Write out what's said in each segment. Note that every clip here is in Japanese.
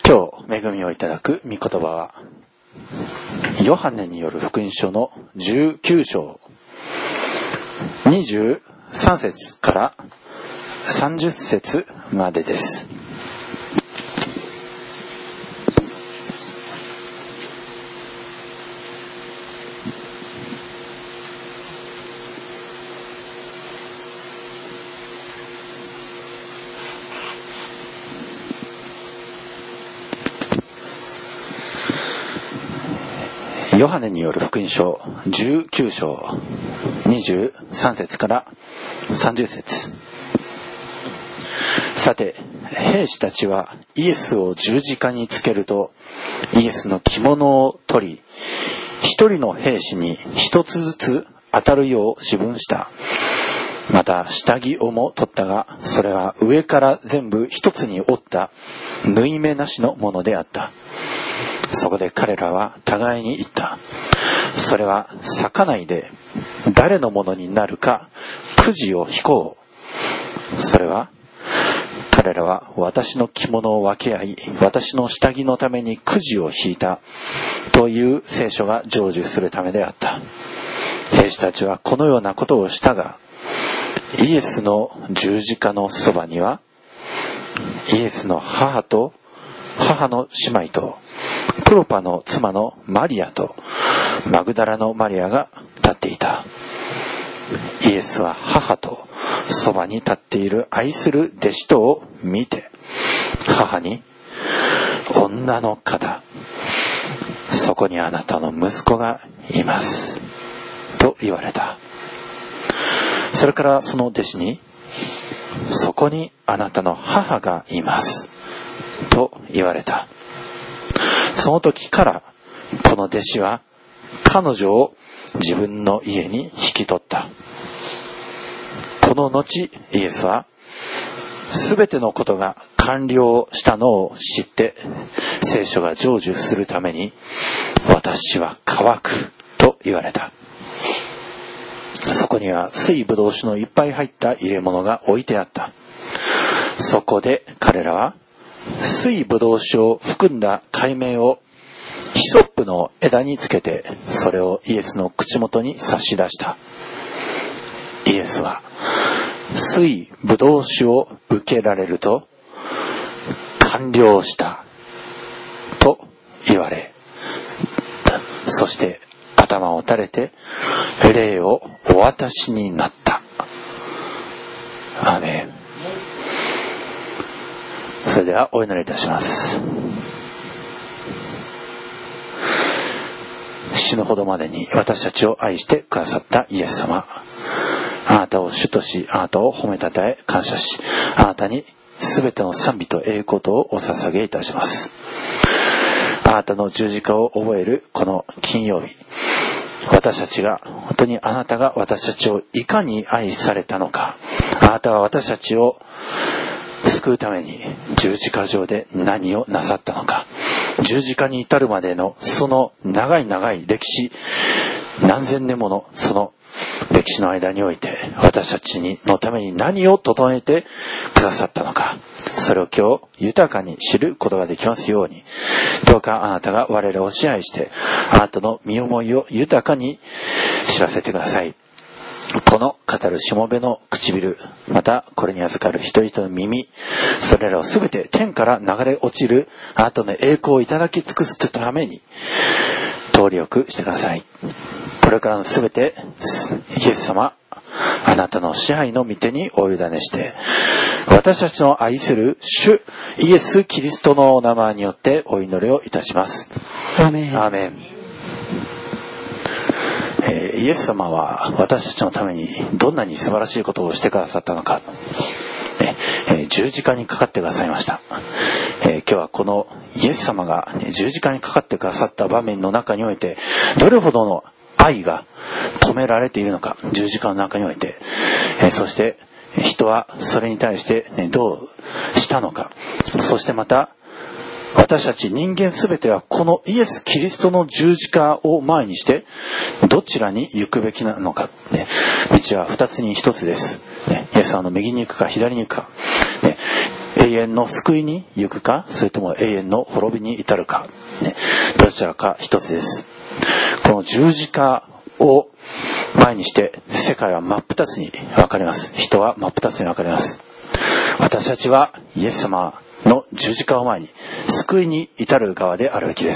今日恵みをいただく御言葉はヨハネによる福音書の19章23節から30節までです。ヨハネによる福音書19章23節から30節。さて、兵士たちはイエスを十字架につけると、イエスの着物を取り、一人の兵士に一つずつ当たるよう四分した。また下着をも取ったが、それは上から全部一つに折った縫い目なしのものであった。そこで彼らは互いに言った。それは裂かないで誰のものになるかくじを引こう。それは彼らは私の着物を分け合い、私の下着のためにくじを引いたという聖書が成就するためであった。兵士たちはこのようなことをしたが、イエスの十字架のそばにはイエスの母と母の姉妹とクロパの妻のマリアとマグダラのマリアが立っていた。イエスは母とそばに立っている愛する弟子とを見て、母に、女の方、そこにあなたの息子がいますと言われた。それからその弟子に、そこにあなたの母がいますと言われた。その時からこの弟子は彼女を自分の家に引き取った。この後イエスはすべてのことが完了したのを知って聖書が成就するために、私は乾くと言われた。そこには水ぶどう酒のいっぱい入った入れ物が置いてあった。そこで彼らは水ぶどう酒を含んだ海綿をヒソップの枝につけて、それをイエスの口元に差し出した。イエスは水ぶどう酒を受けられると、完了したと言われ、そして頭を垂れて霊をお渡しになった。アーメン。それではお祈りいたします。死ぬほどまでに私たちを愛してくださったイエス様、あなたを主とし、あなたを褒めたたえ感謝し、あなたにすべての賛美と栄光とをお捧げいたします。あなたの十字架を覚えるこの金曜日、私たちが本当にあなたが私たちをいかに愛されたのか、あなたは私たちを救うために十字架上で何をなさったのか、十字架に至るまでのその長い長い歴史、何千年ものその歴史の間において私たちのために何を整えてくださったのか、それを今日豊かに知ることができますように、どうかあなたが我らを支配してあなたの身思いを豊かに知らせてください。この語るしもべの唇、またこれに預かる人々の耳、それらをすべて天から流れ落ちるあなたの栄光をいただき尽くすために通りよくしてください。これからのすべてイエス様、あなたの支配の御手にお委ねして、私たちの愛する主イエス・キリストのお名前によってお祈りをいたします。 アーメン。 アーメン。イエス様は私たちのためにどんなに素晴らしいことをしてくださったのか、十字架にかかってくださいました。今日はこのイエス様が十字架にかかってくださった場面の中において、どれほどの愛が込められているのか、十字架の中において、そして人はそれに対してどうしたのか、そしてまた私たち人間すべてはこのイエス・キリストの十字架を前にしてどちらに行くべきなのか、道は二つに一つです。イエス様の右に行くか左に行くか、永永遠の救いに行くか、それとも永遠の滅びに至るか、どちらか一つです。この十字架を前にして世界は真っ二つに分かれます。人は真っ二つに分かれます。私たちはイエス様の十字架を前に救いに至る側であるべきです。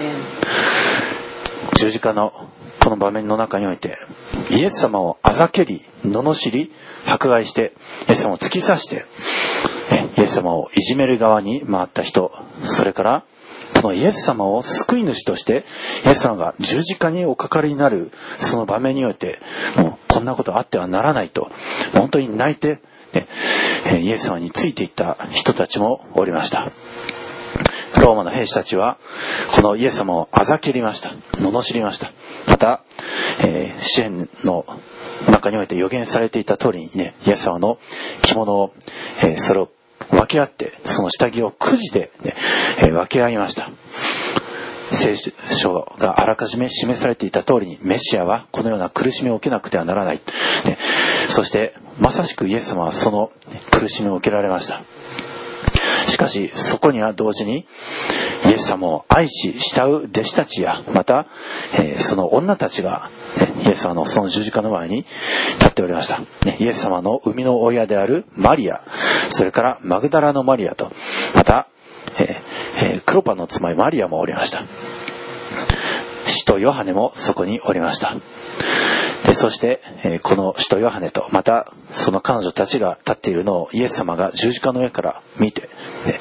十字架のこの場面の中において、イエス様をあざけり、罵り、迫害して、イエス様を突き刺して、イエス様をいじめる側に回った人、それからこのイエス様を救い主としてイエス様が十字架におかかりになるその場面において、もうこんなことあってはならないと本当に泣いて、イエス様についていった人たちもおりました。ローマの兵士たちはこのイエス様をあざけりました。罵りました。また、詩篇の中において予言されていた通りにね、イエス様の着物を、それを分け合って、その下着をくじで、分け合いました。聖書があらかじめ示されていた通りに、メシアはこのような苦しみを受けなくてはならない、そしてまさしくイエス様はその苦しみを受けられました。しかしそこには同時にイエス様を愛し慕う弟子たちや、また、その女たちが、イエス様のその十字架の前に立っておりました。イエス様の生みの親であるマリア、それからマグダラのマリアと、また、クロパの妻マリアもおりました。使徒ヨハネもそこにおりました。でそして、この使徒ヨハネとまたその彼女たちが立っているのをイエス様が十字架の上から見て、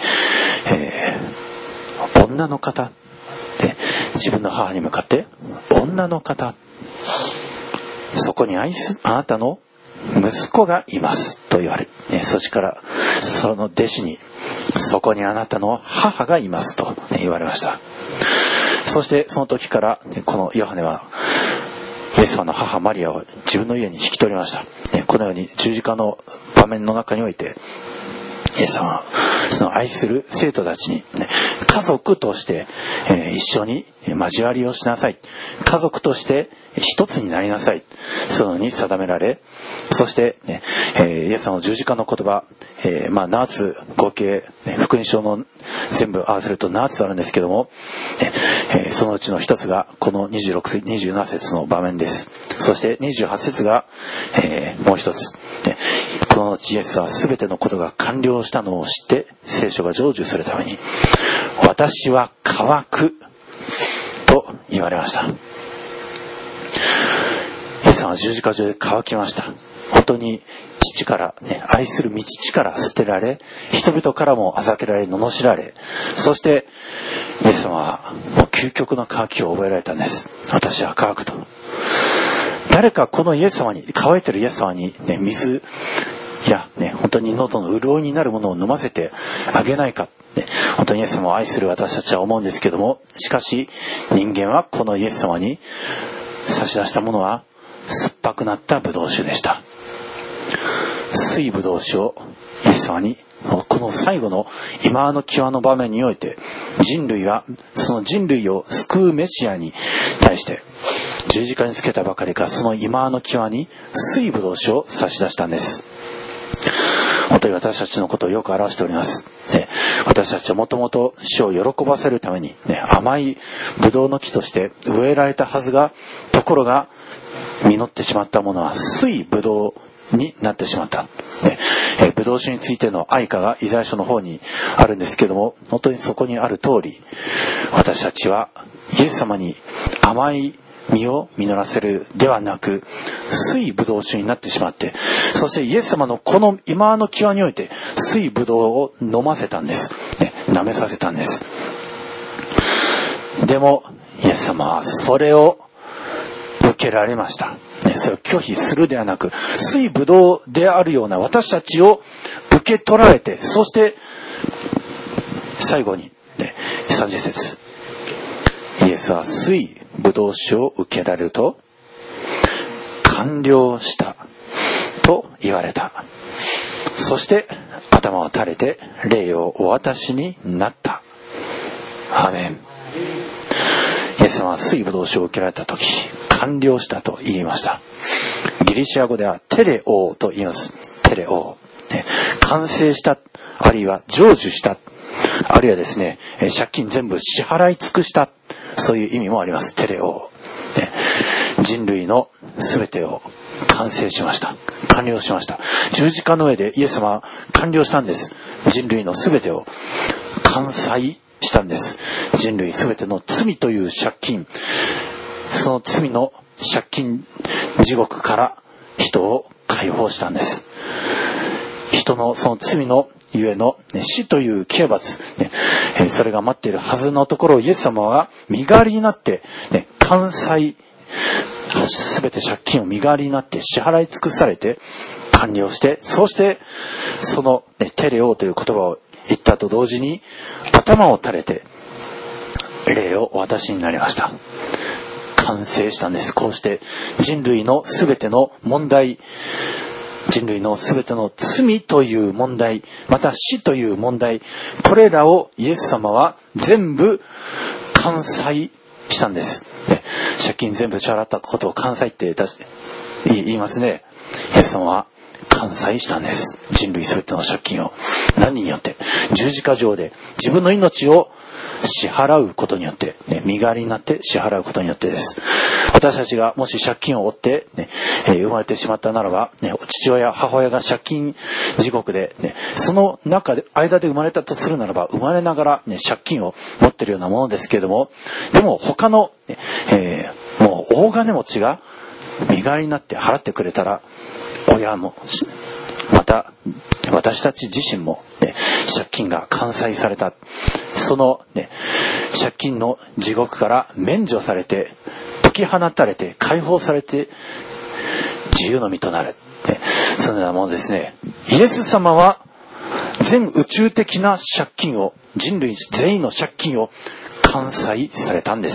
女の方で自分の母に向かって、女の方、そこにあなたの息子がいますと言われ、そしてからその弟子に、そこにあなたの母がいますと言われました。そしてその時からこのヨハネはイエス様の母マリアを自分の家に引き取りました。このように十字架の場面の中において、イエス様はその愛する生徒たちに、家族として、一緒に交わりをしなさい、家族として一つになりなさい、そのように定められ、そして、イエス様の十字架の言葉、7つ合計、福音書の全部合わせると7つあるんですけども、そのうちの一つがこの26節27節の場面です。そして28節が、もう一つ、この後イエスは全てのことが完了したのを知って聖書が成就するために、私は乾くと言われました。イエス様は十字架上で乾きました。本当に父から、愛する御父から捨てられ、人々からもあざけられ、罵られ、そしてイエス様はもう究極の渇きを覚えられたんです。私は乾くと。誰かこのイエス様に、乾いてるイエス様に、水や、本当に喉の潤いになるものを飲ませてあげないか、本当にイエス様を愛する私たちは思うんですけども、しかし人間はこのイエス様に差し出したものは酸っぱくなったブドウ酒でした。水ブドウ酒をイエス様に、この最後の今の際の場面において、人類はその人類を救うメシアに対して十字架につけたばかりか、その今の際に水ブドウ酒を差し出したんです。本当に私たちのことをよく表しております。私たちはもともと主を喜ばせるために、甘いブドウの木として植えられたはずが、ところが実ってしまったものは水ブドウになってしまった。ブドウ酒についての愛歌がイザヤ書の方にあるんですけども、本当にそこにある通り、私たちはイエス様に甘い実を実らせるではなく、水ブドウ酒になってしまって、そしてイエス様のこの今の際において水ブドウを飲ませたんです、舐めさせたんです。でもイエス様はそれを受けられました。それを拒否するではなく、水ブドウであるような私たちを受け取られて、そして最後に、30節、イエスは水ブドウ酒を受けられると、完了したと言われた。そして頭を垂れて霊をお渡しになった。アーメン。イエス様は水ブドウ酒を受けられた時、完了したと言いました。ギリシア語ではテレオーと言います。テレオー、完成した、 あるいは成就した、あるいはですね、借金全部支払い尽くした、そういう意味もあります。テレオ、人類のすべてを完成しました。完了しました。十字架の上でイエス様は完了したんです。人類のすべてを完済したんです。人類すべての罪という借金、その罪の借金地獄から人を解放したんです。人のその罪のゆえの死という刑罰、それが待っているはずのところをイエス様は身代わりになって、完済、すべて借金を身代わりになって支払い尽くされて完了して、そうしてその、テレオという言葉を言ったと同時に頭を垂れて霊をお渡しになりました。完成したんです。こうして人類のすべての問題、人類のすべての罪という問題、また死という問題、これらをイエス様は全部完済したんです。借金全部支払ったことを完済って言いますね。イエス様は完済したんです。人類すべての借金を。何によって？十字架上で自分の命を支払うことによって、身代わりになって支払うことによってです。私たちがもし借金を負って、生まれてしまったならば、父親母親が借金地獄で、その中で間で生まれたとするならば、生まれながら、借金を持っているようなものですけれども、でも他の、もう大金持ちが身代わりになって払ってくれたら、親もまた私たち自身も、借金が完済された、その、借金の地獄から免除されて、解き放たれて解放されて自由の身となる、そのようなものですね。イエス様は全宇宙的な借金を、人類全員の借金を完済されたんです。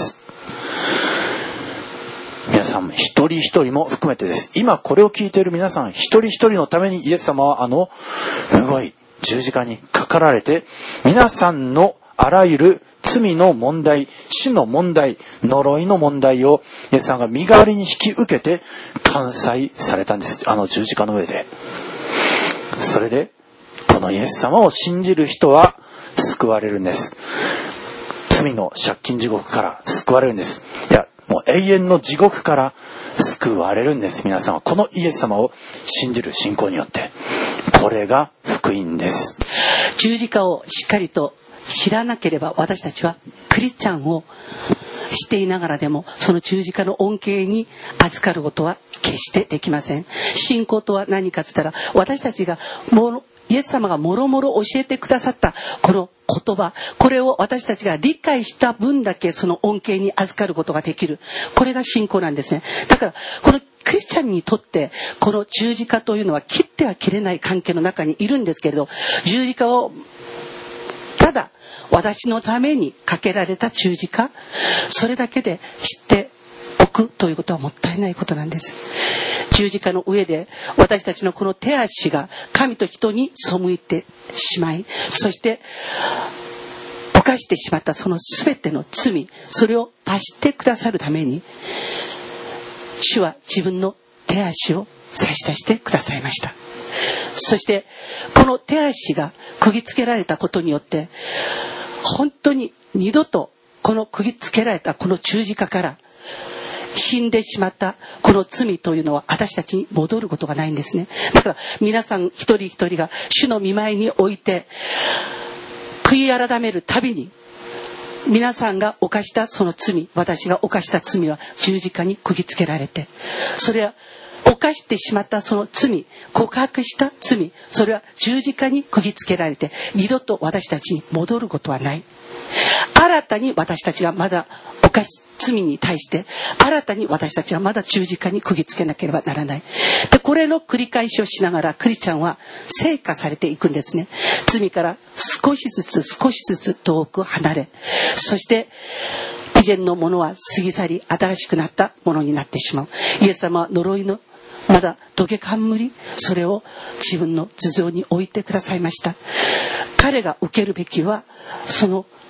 皆さん一人一人も含めてです。今これを聞いている皆さん一人一人のためにイエス様はむごい十字架にかかられて、皆さんのあらゆる罪の問題、死の問題、呪いの問題をイエス様が身代わりに引き受けて完済されたんです。十字架の上で。それでこのイエス様を信じる人は救われるんです。罪の借金地獄から救われるんです。いや、もう永遠の地獄から救われるんです。皆さんはこのイエス様を信じる信仰によって。これが福音です。 十字架をしっかりと知らなければ、私たちはクリスチャンをしていながらでもその十字架の恩恵に預かることは決してできません。信仰とは何かと言ったら、私たちがイエス様がもろもろ教えてくださったこの言葉、これを私たちが理解した分だけその恩恵に預かることができる。これが信仰なんですね。だからこのクリスチャンにとってこの十字架というのは切っては切れない関係の中にいるんですけれど、十字架をただ私のためにかけられた十字架、それだけで知っておくということはもったいないことなんです。十字架の上で私たちのこの手足が神と人に背いてしまい、そして犯してしまったその全ての罪、それを罰してくださるために主は自分の手足を差し出してくださいました。そしてこの手足が釘付けられたことによって、本当に二度とこの釘付けられたこの十字架から死んでしまったこの罪というのは私たちに戻ることがないんですね。だから皆さん一人一人が主の御前に置いて悔い改めるたびに、皆さんが犯したその罪、私が犯した罪は十字架に釘付けられて、それは犯してしまったその罪、告白した罪、それは十字架に釘付けられて二度と私たちに戻ることはない。新たに私たちがまだ犯し罪に対して新たに私たちはまだ十字架に釘付けなければならない。でこれの繰り返しをしながらクリスチャンは成果されていくんですね。罪から少しずつ遠く離れ、そして以前のものは過ぎ去り新しくなったものになってしまう。イエス様は呪いのまだどけ冠、それを自分の頭上に置いてくださいました。彼が受けるべきはその王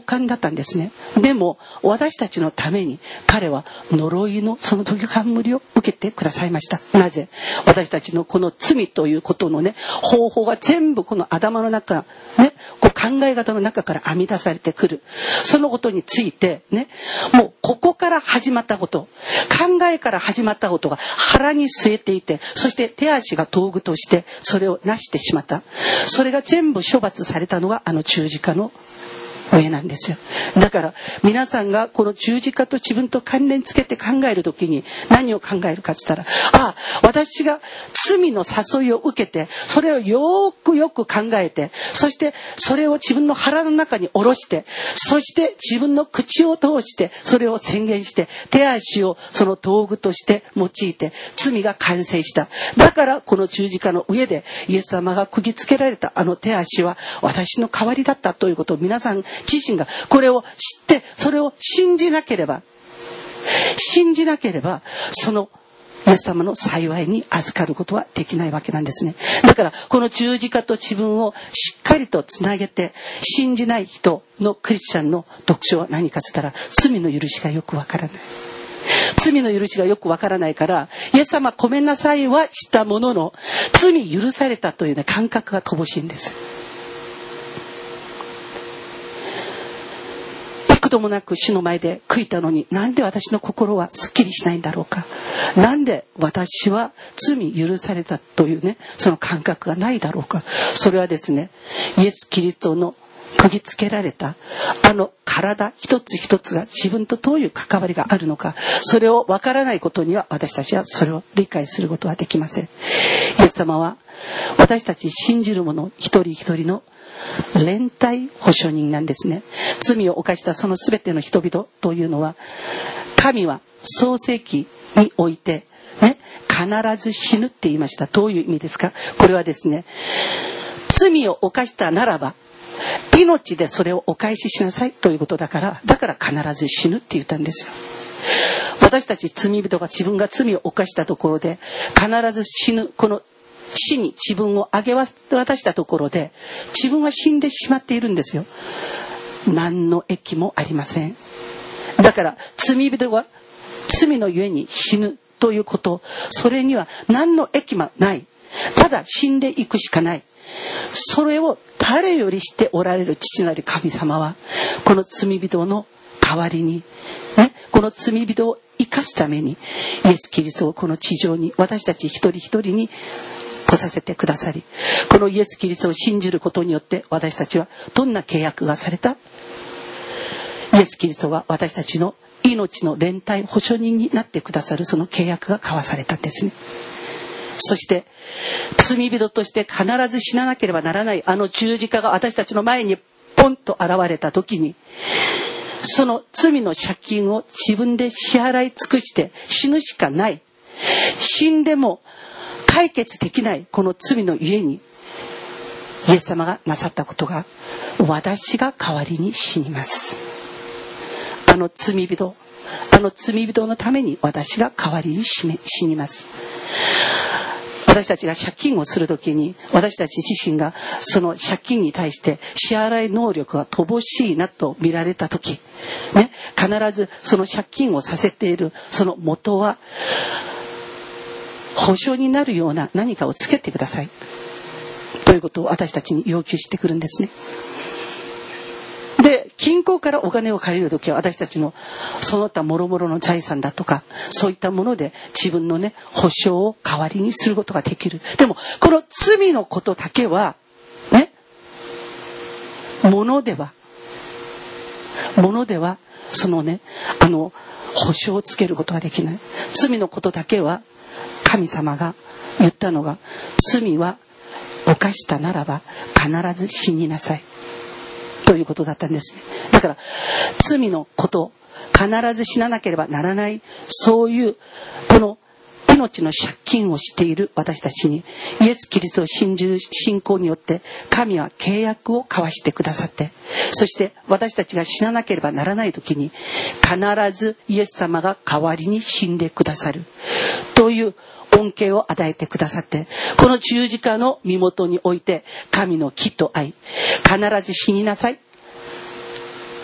感だったんですね。でも私たちのために彼は呪いのその時冠を受けてくださいました。なぜ？私たちのこの罪ということのね、方法が全部この頭の中ね、こう考え方の中から編み出されてくる。そのことについてね、もうここから始まったこと、考えから始まったことが腹に据えていて、そして手足が道具としてそれをなしてしまった。それが全部処罰されたのがあの十字架の上なんですよ。だから皆さんがこの十字架と自分と関連つけて考えるときに何を考えるかって言ったら、私が罪の誘いを受けて、それをよく考えて、そしてそれを自分の腹の中に下ろして、そして自分の口を通してそれを宣言して、手足をその道具として用いて罪が完成した。だからこの十字架の上でイエス様が釘付けられたあの手足は私の代わりだったということを皆さん自身がこれを知ってそれを信じなければそのイエス様の幸いに預かることはできないわけなんですね。だからこの十字架と自分をしっかりとつなげて信じない人のクリスチャンの特徴は何かと言ったら、罪の許しがよくわからない。罪の許しがよくわからないから、イエス様ごめんなさいはしたものの、罪許されたという、ね、感覚が乏しいんです。幾度もなく主の前で悔いたのに、なんで私の心はすっきりしないんだろうか、なんで私は罪許されたというね、その感覚がないだろうか。それはですね、イエス・キリストの釘付けられたあの体一つ一つが自分とどういう関わりがあるのか、それを分からないことには私たちはそれを理解することはできません。イエス様は私たち信じる者一人一人の連帯保証人なんですね。罪を犯したその全ての人々というのは、神は創世記において、ね、必ず死ぬって言いました。どういう意味ですか？これはですね、罪を犯したならば命でそれをお返ししなさいということだから、必ず死ぬって言ったんですよ。私たち罪人が自分が罪を犯したところで必ず死ぬ、この死に自分をあげ渡したところで自分は死んでしまっているんですよ。何の益もありません。だから罪人は罪のゆえに死ぬということ、それには何の益もない。ただ死んでいくしかない。それを誰よりしておられる父なる神様は、この罪人の代わりに、ね、この罪人を生かすためにイエス・キリストをこの地上に私たち一人一人に来させてくださり、このイエス・キリストを信じることによって私たちはどんな契約がされた？イエス・キリストが私たちの命の連帯保証人になってくださる、その契約が交わされたんですね。そして罪人として必ず死ななければならないあの十字架が私たちの前にポンと現れた時に、その罪の借金を自分で支払い尽くして死ぬしかない、死んでも解決できないこの罪のゆえに、イエス様がなさったことが、私が代わりに死にます。あの罪人のために私が代わりに死にます。私たちが借金をするときに、私たち自身がその借金に対して支払い能力が乏しいなと見られたとき、ね、必ずその借金をさせているその元は保証になるような何かをつけてくださいということを私たちに要求してくるんですね。で、銀行からお金を借りるときは私たちのその他諸々の財産だとかそういったもので自分のね保証を代わりにすることができる。でもこの罪のことだけはね、物ではそのね保証をつけることができない。罪のことだけは神様が言ったのが、罪は犯したならば必ず死になさいということだったんですね。だから罪のこと必ず死ななければならない、そういうこの命の借金をしている私たちにイエス・キリストを信じる信仰によって神は契約を交わしてくださって、そして私たちが死ななければならない時に必ずイエス様が代わりに死んでくださるという恩恵を与えてくださって、この十字架の身元において神の義と愛、必ず死になさい、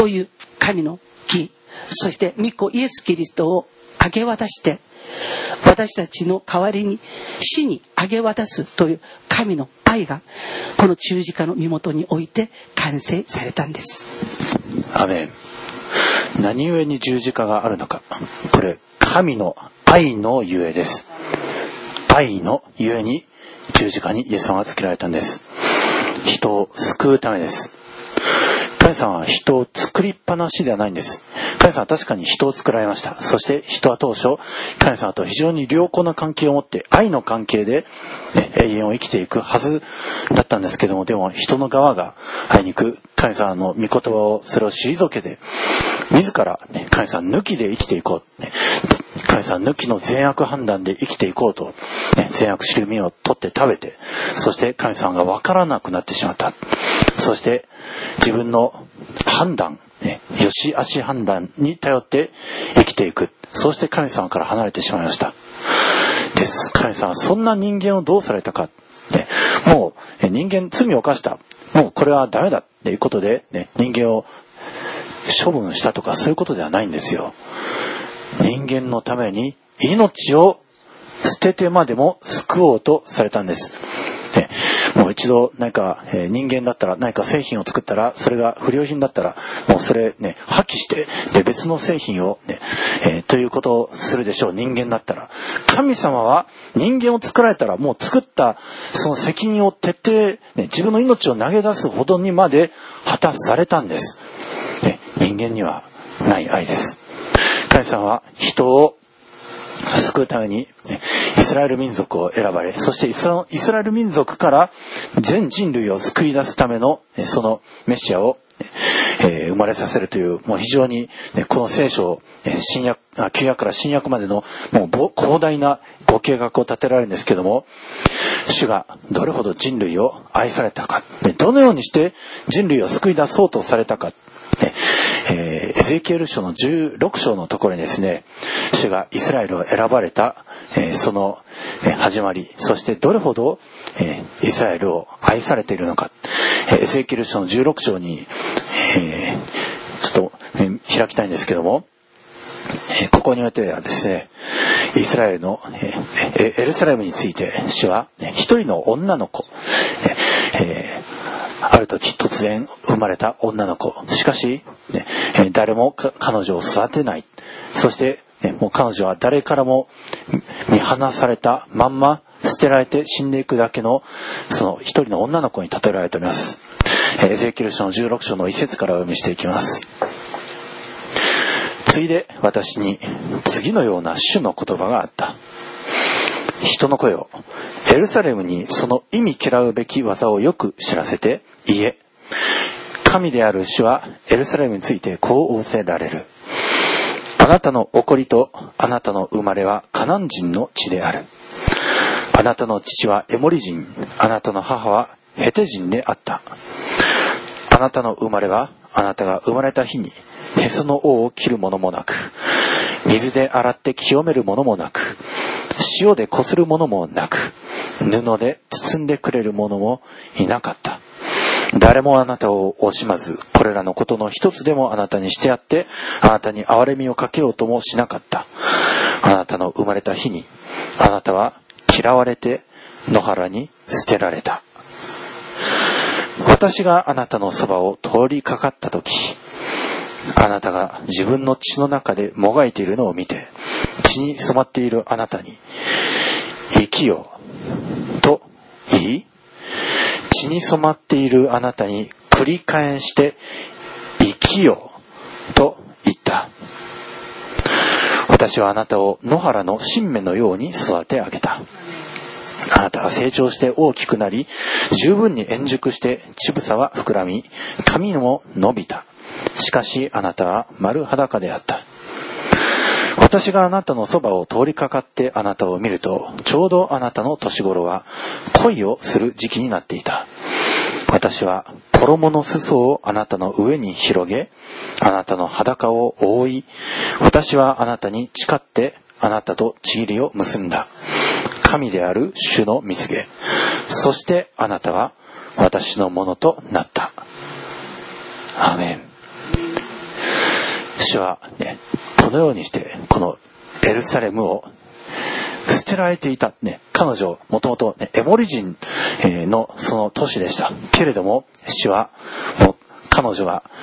という神の義、そして御子イエス・キリストを明け渡して、私たちの代わりに死に明け渡すという神の愛がこの十字架の身元において完成されたんです。 アメン。何故に十字架があるのか、これ神の愛のゆえです。愛のゆえに十字架にイエス様がつけられたんです。人を救うためです。神様は人を作りっぱなしではないんです。神様は確かに人を作られました。そして人は当初神様と非常に良好な関係を持って愛の関係で、永遠を生きていくはずだったんですけども、でも人の側があいにく神様の御言葉をそれを退けて、自ら、神様抜きで生きていこう、神様抜きの善悪判断で生きていこうと、善悪知る実を取って食べて、そして神様が分からなくなってしまった。そして自分の判断、良し悪し判断に頼って生きていく。そうして神様から離れてしまいました。です。神様はそんな人間をどうされたか、もう人間罪を犯した、もうこれはダメだということで、人間を処分したとかそういうことではないんですよ。人間のために命を捨ててまでも救おうとされたんです。もう一度何か、人間だったら何か製品を作ったらそれが不良品だったらもうそれ破棄して別の製品をということをするでしょう。人間だったら。神様は人間を作られたらもう作ったその責任を徹底、自分の命を投げ出すほどにまで果たされたんです。人間にはない愛です。神様は人を救うためにイスラエル民族を選ばれ、そしてイスラエル民族から全人類を救い出すためのそのメシアを生まれさせるという、もう非常にこの聖書を旧約から新約までのもう広大なご計画を立てられるんですけども、主がどれほど人類を愛されたか、どのようにして人類を救い出そうとされたか、エゼキエル書の16章のところにですね、主がイスラエルを選ばれた、その始まり、そしてどれほど、イスラエルを愛されているのか、エゼキエル書の16章に、ちょっと、開きたいんですけども、ここにおいてはですね、イスラエルの、エルサレムについて主は一人の女の子、ある時突然生まれた女の子、しかし、誰も彼女を育てない、そして、もう彼女は誰からも見放されたまんま捨てられて死んでいくだけのその一人の女の子に例えられております。エゼキエル書の16章の1節からお読みしていきます。ついで私に次のような主の言葉があった。人の声を、エルサレムにその意味嫌うべき技をよく知らせて言え。神である主はエルサレムについてこう仰せられる。あなたの起こりとあなたの生まれはカナン人の地である。あなたの父はエモリ人、あなたの母はヘテ人であった。あなたの生まれはあなたが生まれた日にへその緒を切るものもなく、水で洗って清めるものもなく、塩でこするものもなく、布で包んでくれるものもいなかった。誰もあなたを惜しまず、これらのことの一つでもあなたにしてやって、あなたに憐れみをかけようともしなかった。あなたの生まれた日に、あなたは嫌われて野原に捨てられた。私があなたのそばを通りかかったとき、あなたが自分の血の中でもがいているのを見て、血に染まっているあなたに、生きよと言い、血に染まっているあなたに繰り返して生きよと言った。私はあなたを野原の新芽のように育て上げた。あなたは成長して大きくなり、十分に円熟して乳房は膨らみ、髪も伸びた。しかしあなたは丸裸であった。私があなたのそばを通りかかってあなたを見ると、ちょうどあなたの年頃は恋をする時期になっていた。私は衣の裾をあなたの上に広げ、あなたの裸を覆い、私はあなたに誓ってあなたと契りを結んだ。神である主の御告げ。そしてあなたは私のものとなった。アーメン。 主は、ね、このようにしてこのエルサレムを捨てられていた、ね、彼女もともとエモリ人のその都市でしたけれども、主はもう彼女が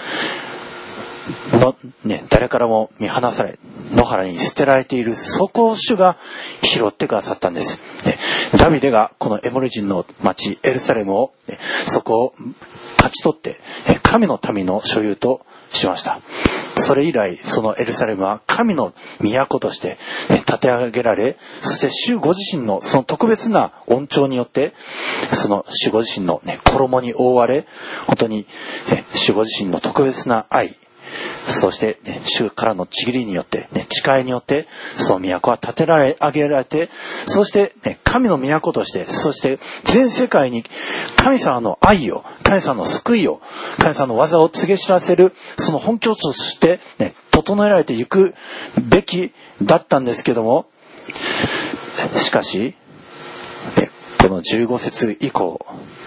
誰からも見放され野原に捨てられている、そこを主が拾ってくださったんです。ダビデがこのエモリ人の町エルサレムをそこを勝ち取って神の民の所有としました。それ以来そのエルサレムは神の都として建て上げられ、そして主ご自身のその特別な恩寵によってその主ご自身の衣に覆われ、本当に主ご自身の特別な愛、そして、主からのちぎりによって、誓いによってその都は建て上げられて、そして、神の都として、そして全世界に神様の愛を、神様の救いを、神様の技を告げ知らせるその本拠地として、整えられていくべきだったんですけども、しかしこの15節以降、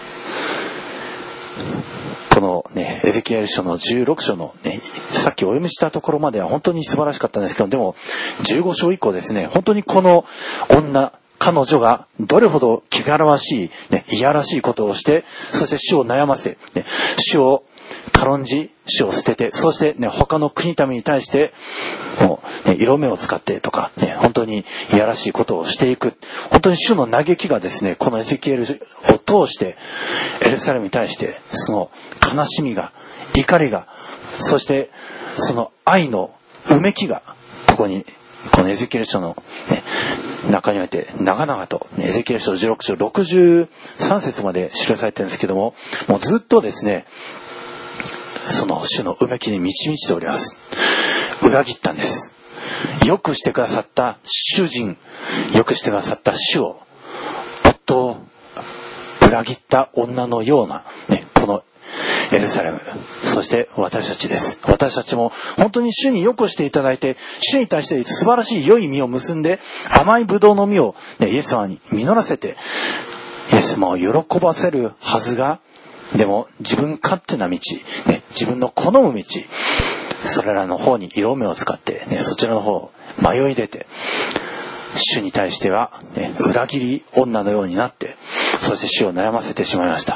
このエゼキエル書の16章のさっきお読みしたところまでは本当に素晴らしかったんですけど、でも15章以降ですね、本当にこの彼女がどれほど汚らわしい、いやらしいことをして、そして主を悩ませ、主を軽んじ、主を捨てて、そして他の国民に対してもう色目を使ってとか本当にいやらしいことをしていく、本当に主の嘆きがですね、このエゼキエルを通してエルサレムに対してその悲しみが、怒りが、そしてその愛のうめきがこのエゼキエル書の、中において長々とエゼキエル書16章63節まで記されてるんですけども、もうずっとですねその主のうめきに満ち満ちております。裏切ったんです。よくしてくださった主人、よくしてくださった主を、夫を裏切った女のような、このエルサレム、そして私たちです。私たちも本当に主によくしていただいて、主に対して素晴らしい良い実を結んで、甘いブドウの実を、イエス様に実らせて、イエス様を喜ばせるはずが、でも自分勝手な道、自分の好む道、それらの方に色目を使って、そちらの方迷い出て、主に対しては、裏切り女のようになって、そして主を悩ませてしまいました。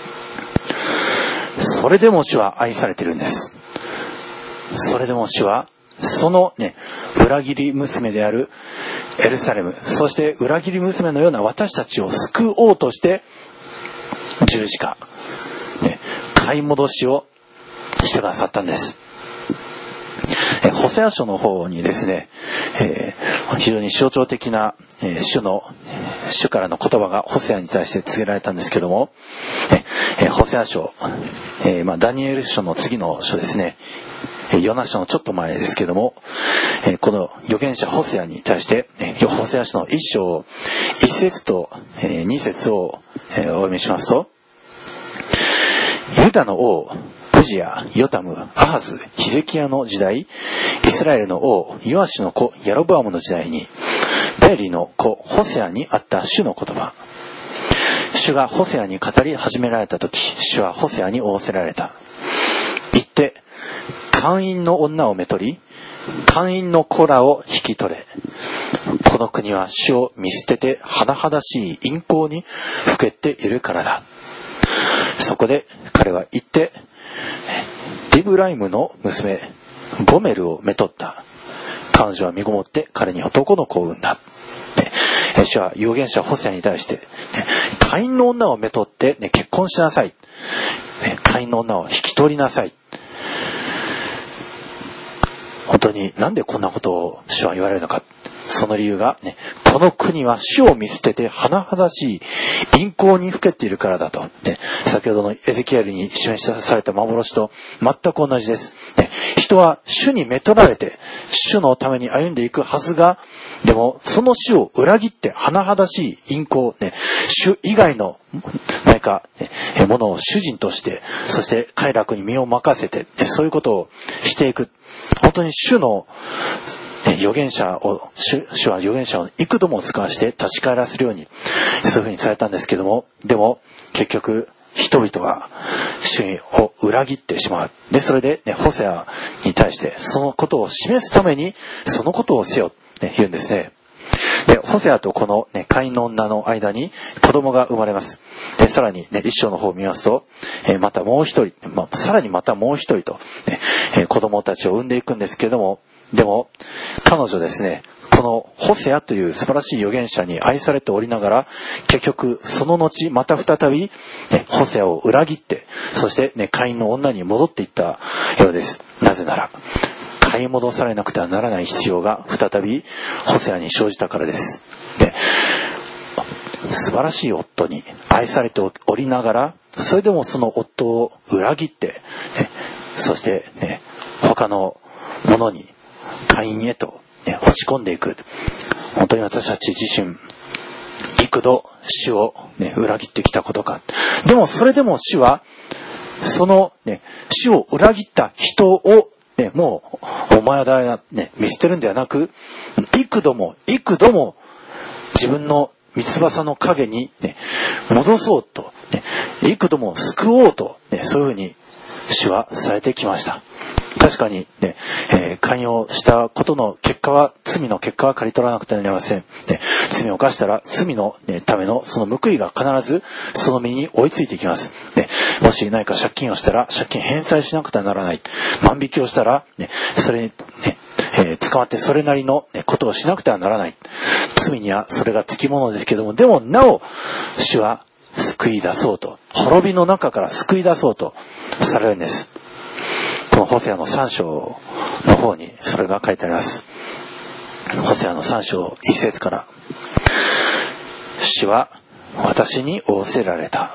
それでも主は愛されているんです。それでも主はその裏切り娘であるエルサレム、そして裏切り娘のような私たちを救おうとして十字架、買い戻しをしてくださったんです。ホセア書の方にですね、非常に象徴的な主からの言葉がホセアに対して告げられたんですけども、ホセア書、ダニエル書の次の書ですね、ヨナ書のちょっと前ですけども、この預言者ホセアに対して、ホセア書の1章1節と2節をお読みしますと、ユダの王ウジヤ、ヨタム、アハズ、ヒゼキヤの時代、イスラエルの王ヨアシの子ヤロブアムの時代に、ベーリの子ホセアにあった主の言葉。主がホセアに語り始められた時、主はホセアに仰せられた。言って、姦淫の女をめとり、姦淫の子らを引き取れ。この国は主を見捨てて甚だしい淫行にふけているからだ。そこで彼は言って、ディブライムの娘ゴメルをめとった。彼女は身ごもって彼に男の子を産んだ。主は預言者ホセアに対して、姦淫の女をめとって、結婚しなさい。姦淫の女を引き取りなさい。本当になんでこんなことを主は言われるのか。その理由が、この国は主を見捨てて甚だしい淫行にふけているからだと、先ほどのエゼキエルに示された幻と全く同じです。人は主にめとられて主のために歩んでいくはずが、でもその主を裏切って甚だしい淫行、主以外の何かものを主人として、そして快楽に身を任せて、そういうことをしていく。本当に主の預言者を、主は預言者を幾度も使わして立ち返らせるように、そういうふうにされたんですけども、でも結局人々が主を裏切ってしまう。で、それで、ね、ホセアに対してそのことを示すためにそのことをせよって言うんですね。で、ホセアとこの、ね、カインの女の間に子供が生まれます。で、さらに、ね、一章の方を見ますと、またもう一人、さらにまたもう一人と、ね、子供たちを産んでいくんですけれども、でも彼女ですね、このホセアという素晴らしい預言者に愛されておりながら、結局その後また再び、ね、ホセアを裏切って、そして、ね、カインの女に戻っていったようです。なぜなら買い戻されなくてはならない必要が再びホセアに生じたからです。で、素晴らしい夫に愛されておりながら、それでもその夫を裏切って、ね、そして、ね、他のものにカインへと、ね、落ち込んでいく。本当に私たち自身幾度主を、ね、裏切ってきたことか。でもそれでも主はその、ね、主を裏切った人を、ね、もうお前は、ね、見捨てるんではなく、幾度も自分の三翼の影に、ね、戻そうと、ね、幾度も救おうと、ね、そういうふうに主はされてきました。確かに、ね、関与したことの結果は、罪の結果は刈り取らなくてはなりません。ね、罪を犯したら罪の、ね、ためのその報いが必ずその身に追いついていきます。ね、もし何か借金をしたら借金返済しなくてはならない。万引きをしたら、ね、それに、ね、捕まってそれなりの、ね、ことをしなくてはならない。罪にはそれがつきものですけども、でもなお主は救い出そうと、滅びの中から救い出そうとされるんです。このホセアの3章の方にそれが書いてあります。ホセアの3章1節から、主は私に仰せられた。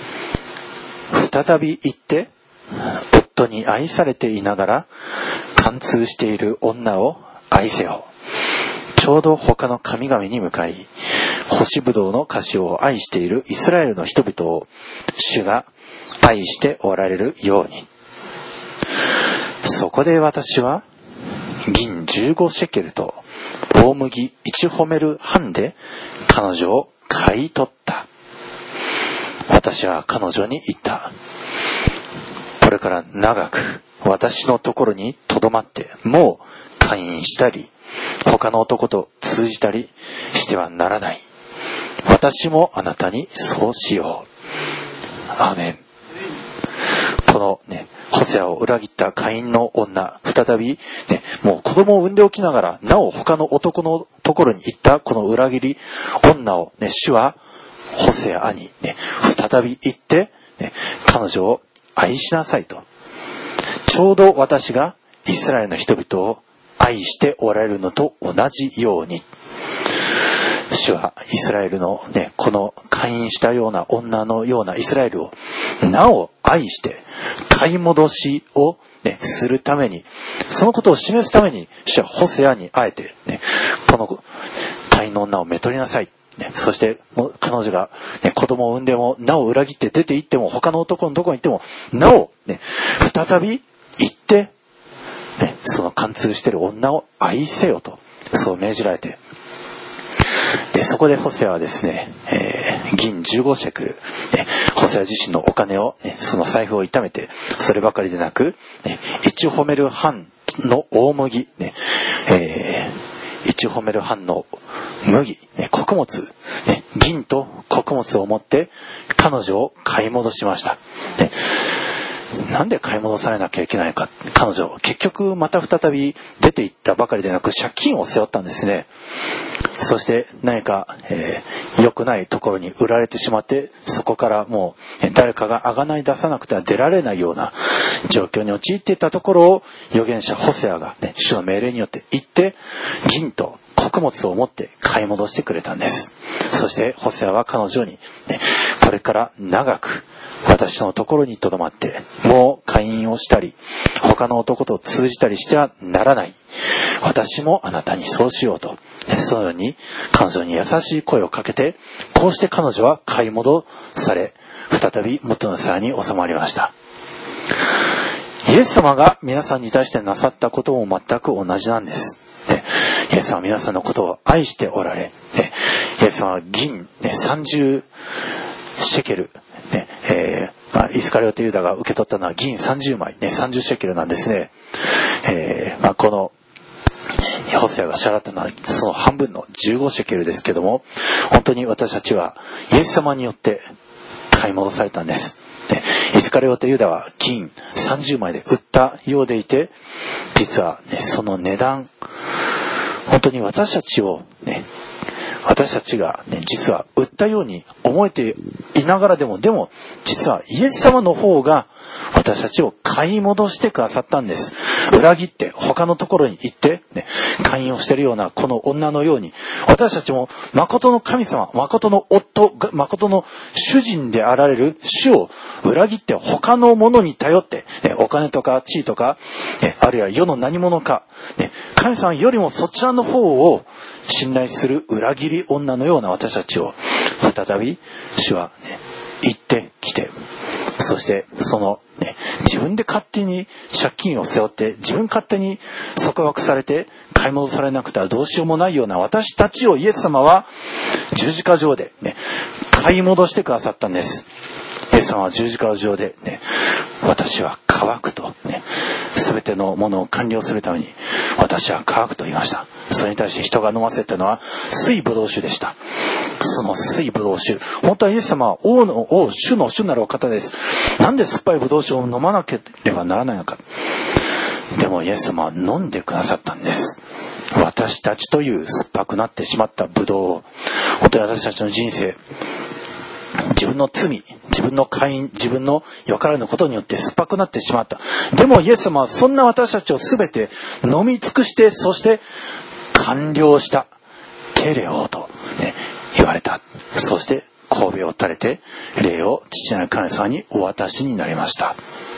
再び行って夫に愛されていながら貫通している女を愛せよ。ちょうど他の神々に向かい、干しぶどうの果子を愛しているイスラエルの人々を主が愛しておられるように。そこで私は銀15シェケルと大麦1ホメル半で彼女を買い取った。私は彼女に言った。これから長く私のところにとどまってもう会員したり他の男と通じたりしてはならない。私もあなたにそうしよう。アーメン。このね、ホセアを裏切ったカインの女、再び、ね、もう子供を産んでおきながらなお他の男のところに行ったこの裏切り女を、ね、主はホセアに、ね、再び行って、ね、彼女を愛しなさいと。ちょうど私がイスラエルの人々を愛しておられるのと同じように。主はイスラエルの、ね、この会員したような女のようなイスラエルをなお愛して買い戻しを、ね、するために、そのことを示すために主はホセアにあえて、ね、この会員の女をめとりなさい、ね、そして彼女が、ね、子供を産んでもなお裏切って出て行っても他の男のところに行ってもなお、ね、再び行って、ね、その貫通している女を愛せよとそう命じられて、でそこでホセアはですね、銀15シェクル、ね、ホセア自身のお金を、ね、その財布を痛めて、そればかりでなく、ね、1ホメル半の大麦、ね1ホメル半の麦、ね、穀物、ね、銀と穀物を持って彼女を買い戻しました、ね。なんで買い戻されなきゃいけないか。彼女結局また再び出て行ったばかりでなく借金を背負ったんですね。そして何か、良くないところに売られてしまって、そこからもう誰かが贖い出さなくては出られないような状況に陥っていたところを預言者ホセアが、ね、主の命令によって行って銀と穀物を持って買い戻してくれたんです。そしてホセアは彼女に、ね、これから長く私のところにとどまってもう会員をしたり他の男と通じたりしてはならない。私もあなたにそうしようと、そのように彼女に優しい声をかけて、こうして彼女は買い戻され再び元の座に収まりました。イエス様が皆さんに対してなさったことも全く同じなんです。イエス様は皆さんのことを愛しておられ、イエス様は銀30シェケル、 イスカリオテユダが受け取ったのは銀30枚、ね、30シェケルなんですね。このホセアが支払ったのはその半分の15シェケルですけども、本当に私たちはイエス様によって買い戻されたんです。イスカリオテユダは金30枚で売ったようでいて、実は、ね、その値段、本当に私たちが、ね、実は売ったように思えていながらでも実はイエス様の方が私たちを買い戻してくださったんです。裏切って他のところに行って、ね、勧誘をしているようなこの女のように、私たちも誠の神様、誠の夫、誠の主人であられる主を裏切って他のものに頼って、ね、お金とか地位とか、ね、あるいは世の何者か、ね、神様よりもそちらの方を信頼する裏切り女のような私たちを再び主は、ね、行ってきて、そしてその、ね、自分で勝手に借金を背負って自分勝手に束縛されて買い戻されなくてはどうしようもないような私たちをイエス様は十字架上で、ね、買い戻してくださったんです。イエス様は十字架上で、ね、私は乾くと、ね、全てのものを完了するために私は乾くと言いました。それに対して人が飲ませたのは水ブドウ酒でした。その水ブドウ酒、本当はイエス様は王の王、主の主なるお方です。なんで酸っぱいブドウ酒を飲まなければならないのか。でもイエス様は飲んでくださったんです。私たちという酸っぱくなってしまったブドウを、本当に私たちの人生、自分の罪、自分の姦淫、自分のよからぬことによって酸っぱくなってしまった。でもイエス様はそんな私たちをすべて飲み尽くして、そして完了したテレオと、ね、言われた。そして頭を垂れて霊を父なる神様にお渡しになりました。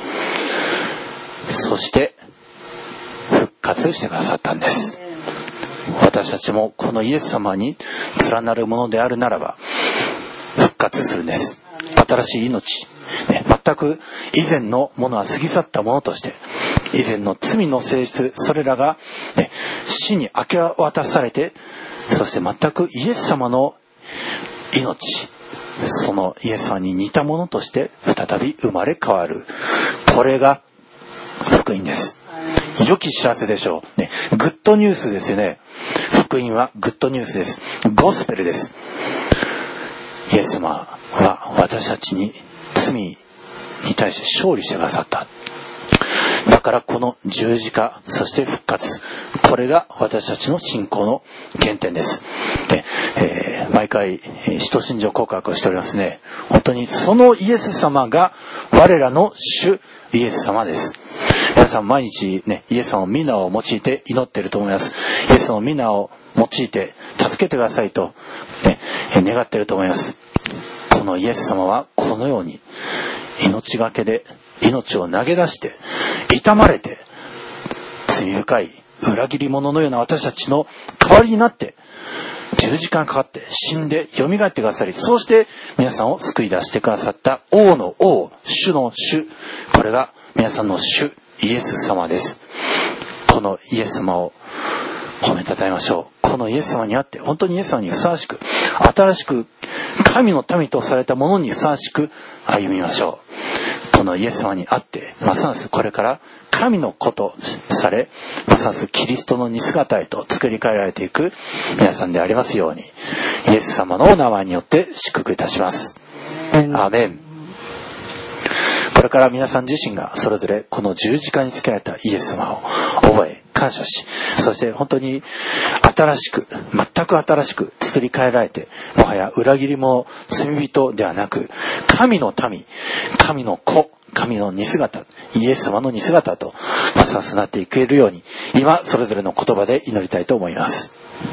そして復活してくださったんです。私たちもこのイエス様に連なるものであるならば復活するんです。新しい命、ね、全く以前のものは過ぎ去ったものとして、以前の罪の性質、それらが、ね、死に明け渡されて、そして全くイエス様の命、そのイエス様に似たものとして再び生まれ変わる。これが福音です。良き知らせでしょう、ね、グッドニュースですよね。福音はグッドニュースです。ゴスペルです。イエス様は私たちに罪に対して勝利してくださった。だからこの十字架、そして復活、これが私たちの信仰の原点です。毎回使徒信条告白をしておりますね。本当にそのイエス様が我らの主イエス様です。皆さん毎日ね、イエス様の皆を用いて祈っていると思います。イエスの皆を用いて助けてくださいと、ね、願っていると思います。このイエス様はこのように命がけで命を投げ出して痛まれて罪深い裏切り者のような私たちの代わりになって十字架がかかって死んで蘇ってくださり、そうして皆さんを救い出してくださった王の王、主の主、これが皆さんの主イエス様です。このイエス様を褒めたたえましょう。このイエス様にあって、本当にイエス様にふさわしく、新しく神の民とされたものにふさわしく歩みましょう。このイエス様にあって、ますますこれから神の子とされ、ますますキリストの似姿へと作り変えられていく皆さんでありますように、イエス様のお名前によって祝福いたします。アーメン。これから皆さん自身がそれぞれこの十字架につけられたイエス様を覚え感謝し、そして本当に新しく、全く新しく作り変えられて、もはや裏切り者、罪人ではなく神の民、神の子、神の似姿、イエス様の似姿とますますなっていけるように、今それぞれの言葉で祈りたいと思います。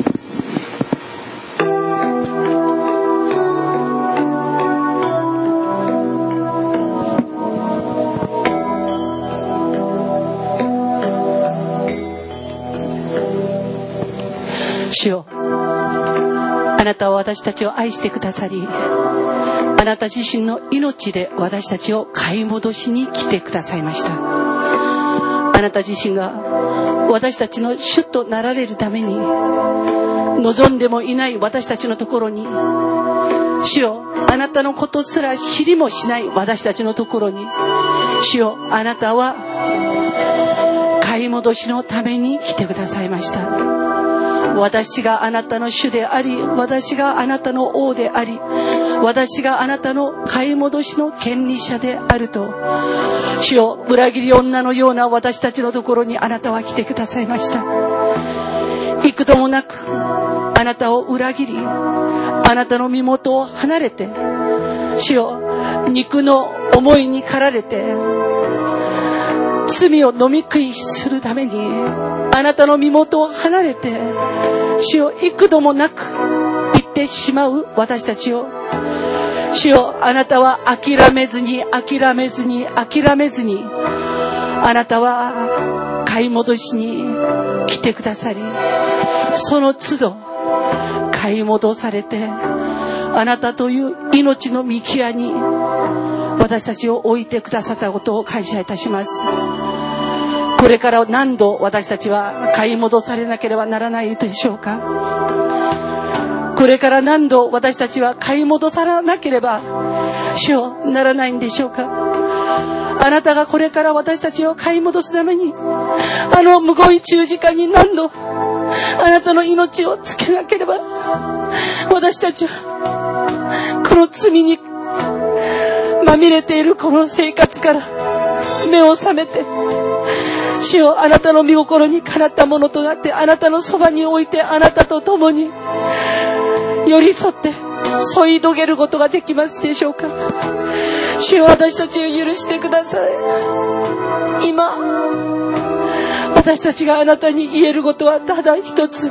主よ、あなたは私たちを愛してくださり、あなた自身の命で私たちを買い戻しに来てくださいました。あなた自身が私たちの主となられるために望んでもいない私たちのところに、主よ、 あなたのことすら知りもしない私たちのところに、主よ、あなたは買い戻しのために来てくださいました。私があなたの主であり、私があなたの王であり、私があなたの買い戻しの権利者であると、主よ、裏切り女のような私たちのところにあなたは来てくださいました。幾度もなくあなたを裏切り、あなたの身元を離れて、主よ、肉の思いに駆られて罪を飲み食いするためにあなたの身元を離れて、主よ、幾度もなく行ってしまう私たちを、主よ、あなたは諦めずにあなたは買い戻しに来てくださり、その都度買い戻されて、あなたという命の御際に私たちを置いてくださったことを感謝いたします。これから何度私たちは買い戻されなければならないでしょうか。これから何度私たちは買い戻さなければならないんでしょうか。あなたがこれから私たちを買い戻すために、あのむごい十字架に何度あなたの命をつけなければ、私たちはこの罪にまみれているこの生活から目を覚めて、主よ、あなたの御心にかなったものとなって、あなたのそばに置いて、あなたと共に寄り添って添い遂げることができますでしょうか。主よ、私たちを許してください。今私たちがあなたに言えることはただ一つ、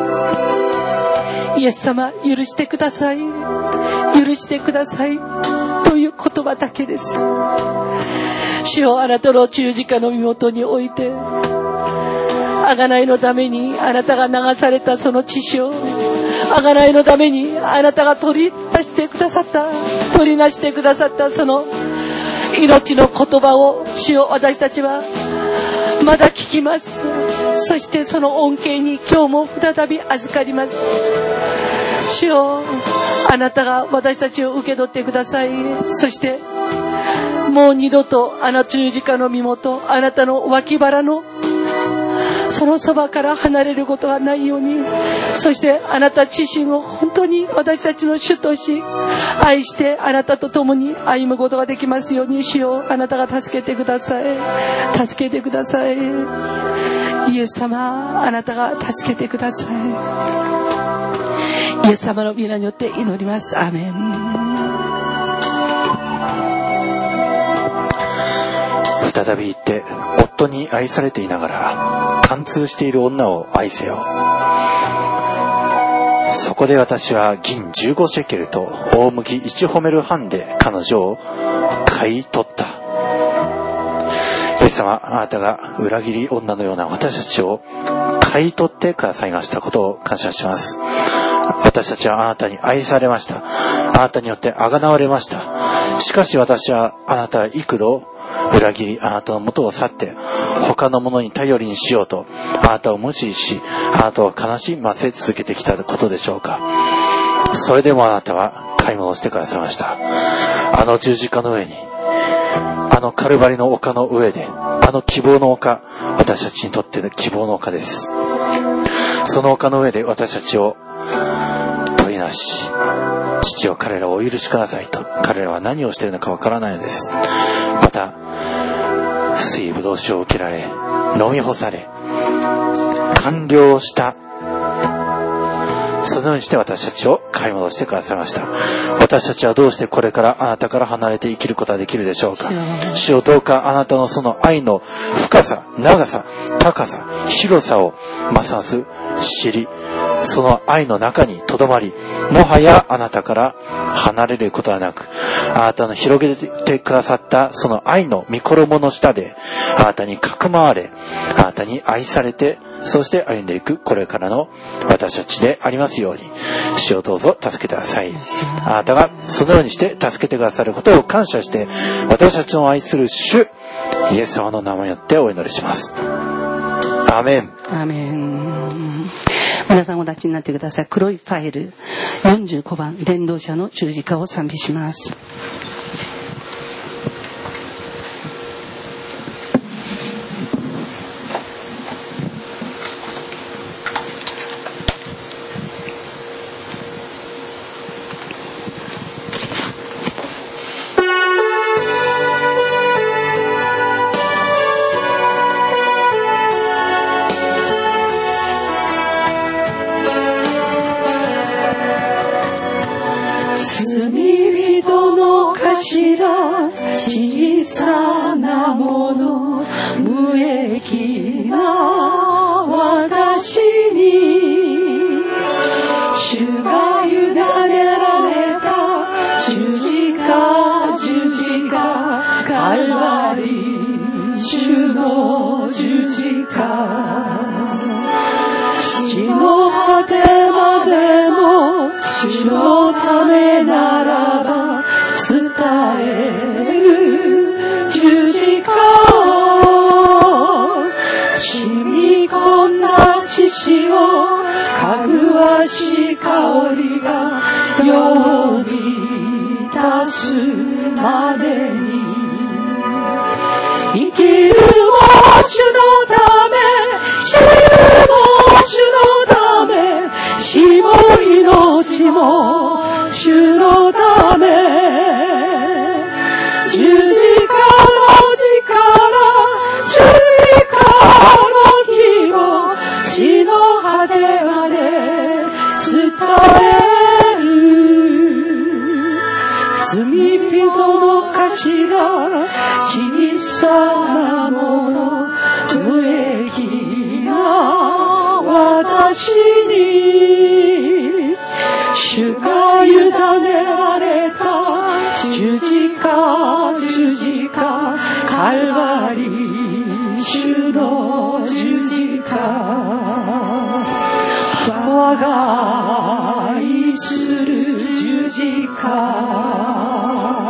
イエス様、許してください、許してくださいという言葉だけです。主よ、あなたの十字架の身元において、贖いのためにあなたが流されたその血潮、贖いのためにあなたが取りなしてくださったその命の言葉を、主よ、私たちはまだ聞きます。そしてその恩恵に今日も再び預かります。主よ、あなたが私たちを受け取ってください。そしてもう二度とあの十字架の身元、あなたの脇腹のそのそばから離れることがないように、そしてあなた自身を本当に私たちの主とし愛して、あなたと共に歩むことができますように、主よ、あなたが助けてください、助けてください。イエス様、あなたが助けてください。イエス様の皆によって祈ります。アーメン。 再び言って、夫に愛されていながら貫通している女を愛せよ。そこで私は銀15シェケルと大麦1ホメル半で彼女を買い取った。イエス様、あなたが裏切り女のような私たちを買い取ってくださいましたことを感謝します。私たちはあなたに愛されました。あなたによって贖われました。しかし私はあなた幾度裏切り、あなたの元を去って他のものに頼りにしようとあなたを無視し、あなたを悲しませ続けてきたことでしょうか。それでもあなたは買い戻してくださいました。あの十字架の上に、あのカルバリの丘の上で、あの希望の丘、私たちにとっての希望の丘です。その丘の上で私たちを取りなし、父よ、彼らをお許しくださいと。彼らは何をしているのかわからないのです。また水ぶどう酒を受けられ、飲み干され、完了した。そのようにして私たちを買い戻してくださいました。私たちはどうしてこれからあなたから離れて生きることができるでしょうか。主よ、どうかあなたのその愛の深さ、長さ、高さ、広さをますます知り、その愛の中にとどまり、もはやあなたから離れることはなく、あなたの広げてくださったその愛の御衣の下であなたにかくまわれ、あなたに愛されて、そして歩んでいくこれからの私たちでありますように、主をどうぞ助けてください。あなたがそのようにして助けてくださることを感謝して、私たちの愛する主イエス様の名前によってお祈りします。アーメン。 アーメン。 皆さんお立ちになってください。黒いファイル45番伝道者の十字架を賛美します。 小さなもの無益な私に主が委ねられた十字架カルバリー主の十字架死の果てまでも主のためならば伝える十字架を染み込んだ血潮かぐわしい香りが呼び出すまでに生きるも主のため死ぬも主のため死も命も主のため十字架の力十字架の希望地の果てまで伝える罪人の頭小さなもの無益な私に主が委ねられた十字架カルバリー主の十字架我が愛する十字架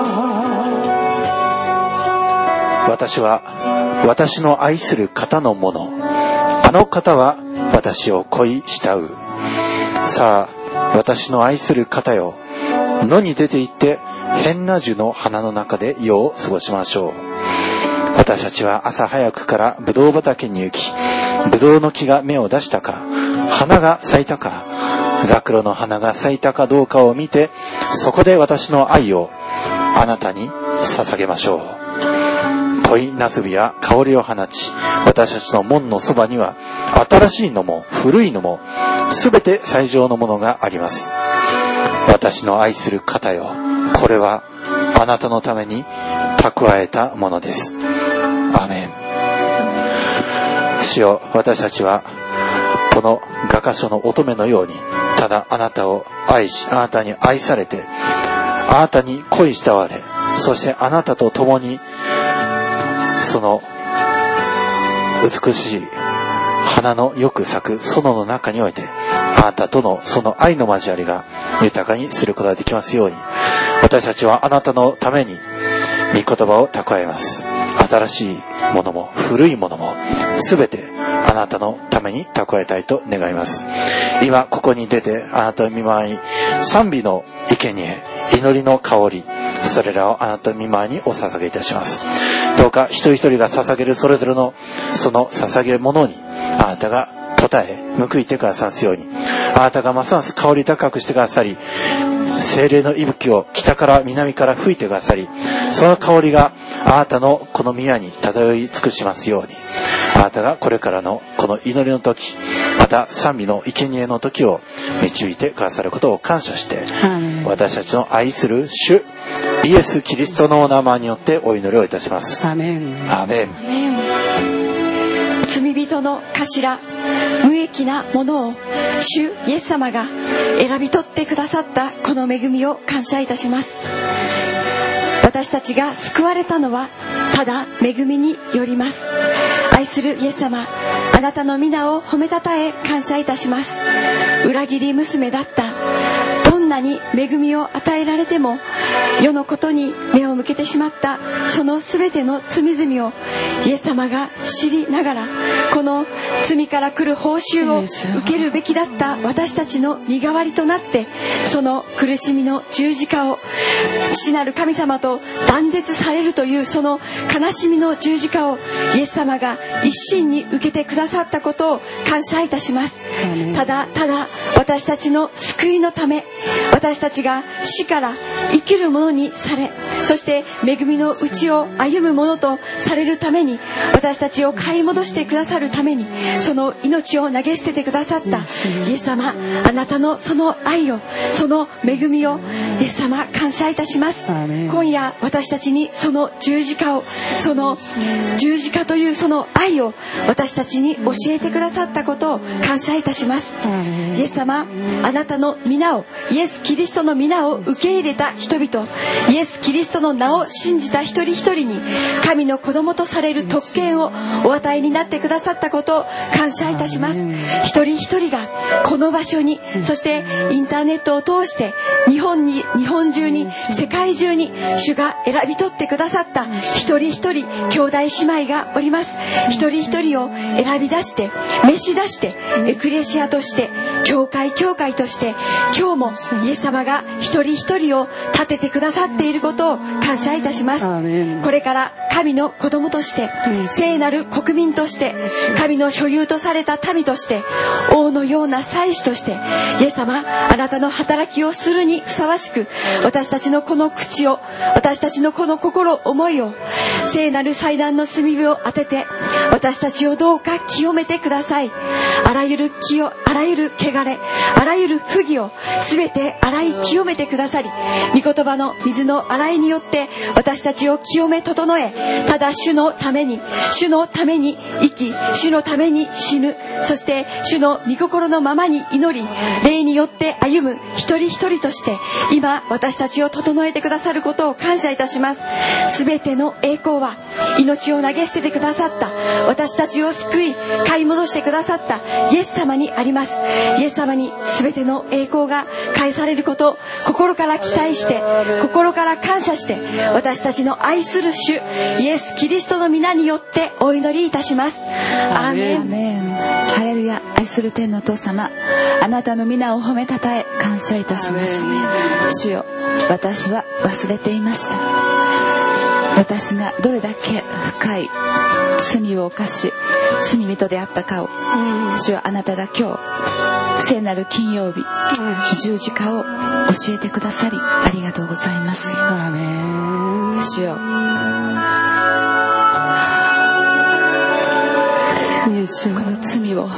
私は私の愛する方のものあの方は私を恋慕うさあ私の愛する方よ野に出て行って変な樹の花の中で夜を過ごしましょう私たちは朝早くからブドウ畑に行きブドウの木が芽を出したか花が咲いたか桜の花が咲いたかどうかを見てそこで私の愛をあなたに捧げましょう恋なすびは香りを放ち私たちの門のそばには新しいのも古いのもすべて最上のものがあります私の愛する方よこれはあなたのために蓄えたものですアーメン主よ私たちはこの画家書の乙女のようにただあなたを愛しあなたに愛されてあなたに恋したわれそしてあなたと共にその美しい花のよく咲く園の中においてあなたとのその愛の交わりが豊かにすることができますように私たちはあなたのために御言葉を蓄えます新しいものも古いものもすべてあなたのために蓄えたいと願います今ここに出てあなたの御前に賛美の生贄祈りの香りそれらをあなたの御前にお捧げいたしますどうか一人一人が捧げるそれぞれのその捧げ物にあなたが答え報いてくださるようにあなたがますます香り高くしてくださり聖霊の息吹を北から南から吹いてくださりその香りがあなたのこの宮に漂い尽くしますようにあなたがこれからのこの祈りの時また賛美の生贄の時を導いてくださることを感謝して私たちの愛する主イエス・キリストのお名前によってお祈りをいたしますアーメンアーメン罪人の頭無益なものを主イエス様が選び取ってくださったこの恵みを感謝いたします私たちが救われたのはただ恵みによります愛するイエス様あなたの皆を褒めたたえ感謝いたします裏切り娘だったどんなに恵みを与えられても世のことに目を向けてしまったそのすべての罪々をイエス様が知りながら、この罪から来る報酬を受けるべきだった私たちの身代わりとなって、その苦しみの十字架を父なる神様と断絶されるというその悲しみの十字架をイエス様が一心に受けてくださったことを感謝いたします。ただただ私たちの救いのため、私たちが死から生きるものにされ、そして恵みのうちを歩むものとされるために、私たちを買い戻してくださるために、その命を投げ捨ててくださったイエス様、あなたのその愛を、その恵みをイエス様感謝いたします。今夜私たちにその十字架を、その十字架というその愛を私たちに教えてくださったことを感謝いたします。イエス様、あなたの皆を、イエス・キリストの皆を受け入れた人々、イエス・キリストの名を信じた一人一人に神の子供とされる特権をお与えになってくださったことを感謝いたします。一人一人がこの場所に、そしてインターネットを通して日本中に、世界中に主が選び取ってくださった一人一人兄弟姉妹がおります。一人一人を選び出して、召し出して、エクレシアとして、教会として今日もイエス様が一人一人を立ててくださっていることを感謝いたします。これから神の子供として、聖なる国民として、神の所有とされた民として、王のような祭司として、イエス様、あなたの働きをするにふさわしく、私たちのこの口を、私たちのこの心、思いを、聖なる祭壇の炭火を当てて、私たちをどうか清めてください。あらゆる汚れ、あらゆる不義をすべて洗い清めてくださり、御言葉の水の洗いによって私たちを清め整え、ただ主のために生き、主のために死ぬ、そして主の御心のままに祈り、霊によって歩む一人一人として、今私たちを整えてくださることを感謝いたします。すべての栄光は命を投げ捨ててくださった、私たちを救い買い戻してくださったイエス様にあります。イエス様にすべての栄光が返されることを心から期待して、心から感謝して、私たちの愛する主イエス・キリストの皆によってお祈りいたします。アーメン。 ハレルヤ。愛する天のお父様、あなたの皆を褒めたたえ感謝いたします。主よ、私は忘れていました。私がどれだけ深い罪を犯し、罪人であったかを、主よ、あなたが今日聖なる金曜日、十字架を教えてくださりありがとうございます。主よ、この罪を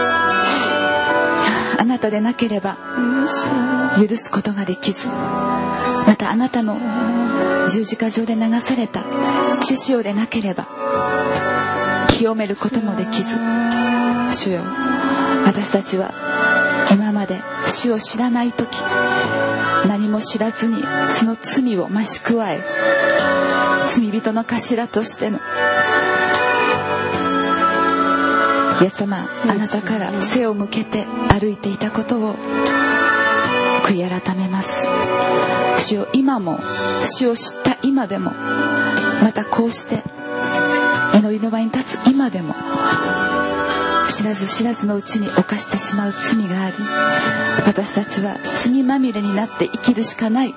あなたでなければ許すことができず、またあなたの十字架上で流された血潮でなければ清めることもできず、主よ、私たちは今まで主を知らないとき、何も知らずにその罪を増し加え、罪人の頭としてのイエス様、あなたから背を向けて歩いていたことを悔い改めます。主よ、今も、主を知った今でも、またこうして祈りの場に立つ今でも、知らず知らずのうちに犯してしまう罪があり、私たちは罪まみれになって生きるしかない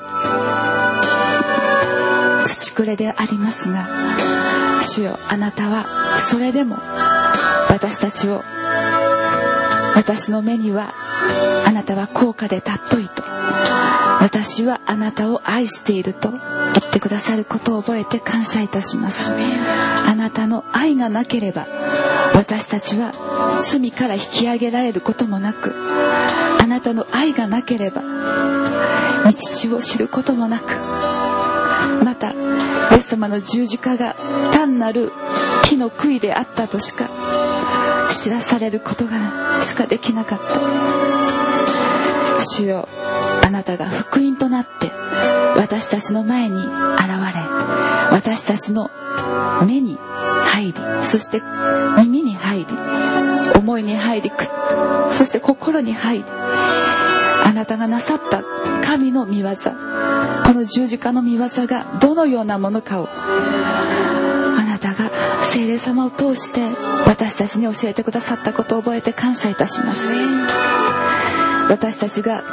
土くれでありますが、主よ、あなたはそれでも私たちを、私の目にはあなたは高価で尊いと、私はあなたを愛していると言ってくださることを覚えて感謝いたします。あなたの愛がなければ私たちは罪から引き上げられることもなく、あなたの愛がなければ御父を知ることもなく、またイエス様の十字架が単なる木の杭であったとしか知らされることがしかできなかった。主よ、あなたが福音となって私たちの前に現れ、私たちの目に入り、そして耳に入り、思いに入り、そして心に入り、 あなたがなさった神の御業、この十字架の御業がどのようなものかをあなたが聖霊様を通して私たちに教えてくださったことを覚えて感謝いたします。私たちが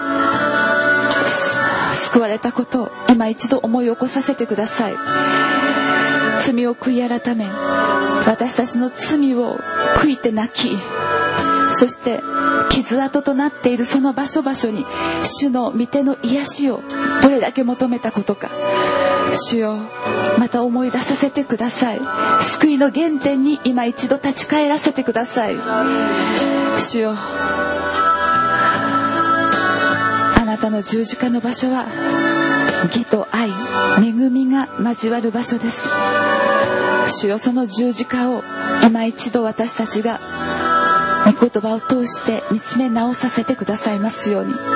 救われたことを今一度思い起こさせてください。罪を悔い改め、私たちの罪を悔いて泣き、そして傷跡となっているその場所場所に主の御手の癒しをどれだけ求めたことか、主よまた思い出させてください。救いの原点に今一度立ち返らせてください。主よ、あなたの十字架の場所は義と愛、恵みが交わる場所です。主よ、その十字架を今一度私たちが御言葉を通して見つめ直させてくださいますように。イ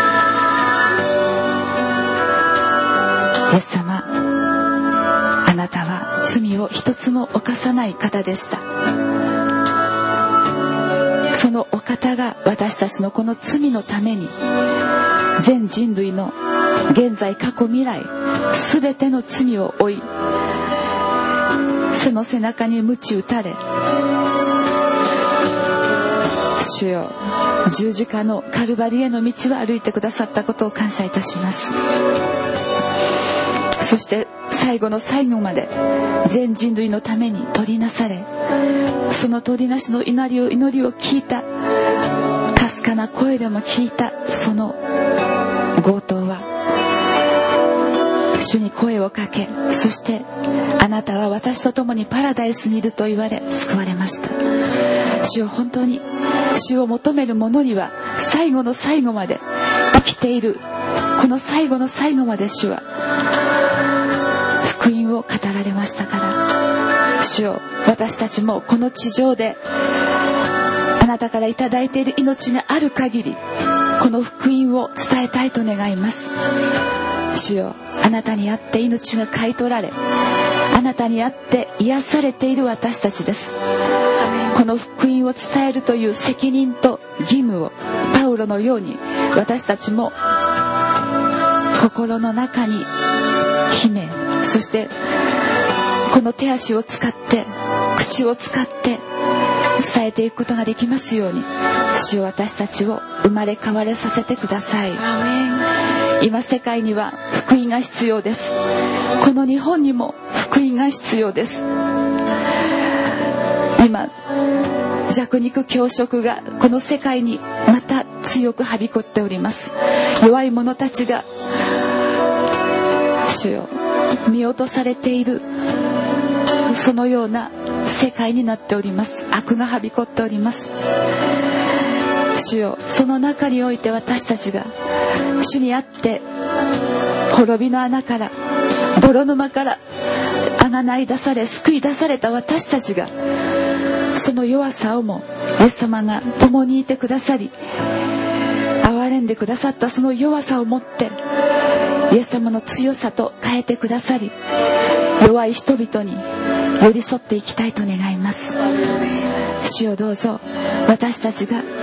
エス様、あなたは罪を一つも犯さない方でした。そのお方が私たちのこの罪のために全人類の現在過去未来全ての罪を負い、その背中に鞭打たれ、主よ、十字架のカルバリへの道を歩いてくださったことを感謝いたします。そして最後の最後まで全人類のために取りなされ、その取りなしの祈りを聞いた、かすかな声でも聞いたその強盗は主に声をかけ、そしてあなたは私と共にパラダイスにいると言われ救われました。主よ、本当に主を求める者には最後の最後まで生きている、この最後の最後まで主は福音を語られましたから、主よ、私たちもこの地上であなたからいただいている命がある限りこの福音を伝えたいと願います。主よ、あなたにあって命が買い取られ、あなたにあって癒されている私たちです。この福音を伝えるという責任と義務をパウロのように私たちも心の中に秘め、そしてこの手足を使って口を使って伝えていくことができますように、主よ、私たちを生まれ変われさせてください。今世界には福音が必要です。この日本にも福音が必要です。今弱肉強食がこの世界にまた強くはびこっております。弱い者たちが主よ、見落とされている、そのような世界になっております。悪がはびこっております。主よ、その中において私たちが主にあって滅びの穴から、泥沼からあがない出され救い出された私たちが、その弱さをもイエス様が共にいてくださり憐れんでくださったその弱さをもってイエス様の強さと変えてくださり、弱い人々に寄り添っていきたいと願います。主よ、どうぞ私たちが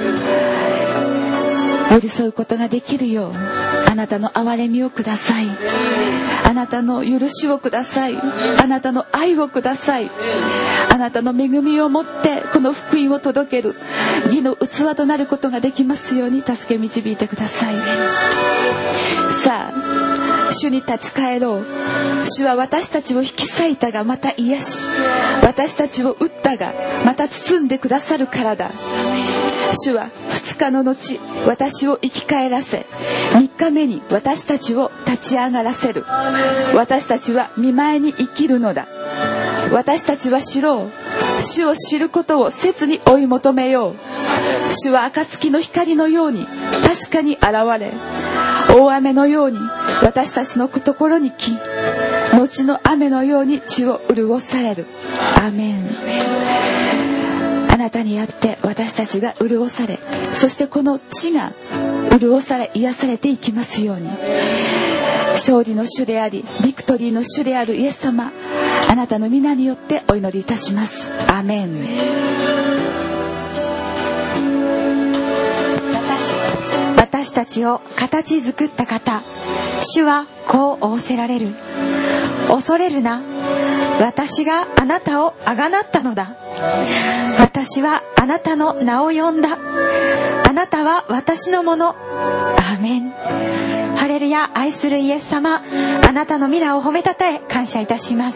寄り添うことができるようあなたの憐れみをください。あなたの許しをください。あなたの愛をください。あなたの恵みをもってこの福音を届ける義の器となることができますように助け導いてください。さあ、主に立ち返ろう。主は私たちを引き裂いたがまた癒し、私たちを打ったがまた包んでくださるからだ。主は2日の後私を生き返らせ、3日目に私たちを立ち上がらせる。私たちは御前に生きるのだ。私たちは知ろう。主を知ることを切に追い求めよう。主は暁の光のように確かに現れ、大雨のように私たちのところに来、後の雨のように地を潤される。アメン。あなたにあって私たちが潤され、そしてこの地が潤され癒されていきますように。勝利の主でありビクトリーの主であるイエス様、あなたの皆によってお祈りいたします。アメン。私私たちを形作った方、主はこう仰せられる。恐れるな、私があなたをあがなったのだ。私はあなたの名を呼んだ。あなたは私のもの。アーメン。ハレルヤ。愛するイエス様、あなたの皆を褒めたたえ感謝いたします。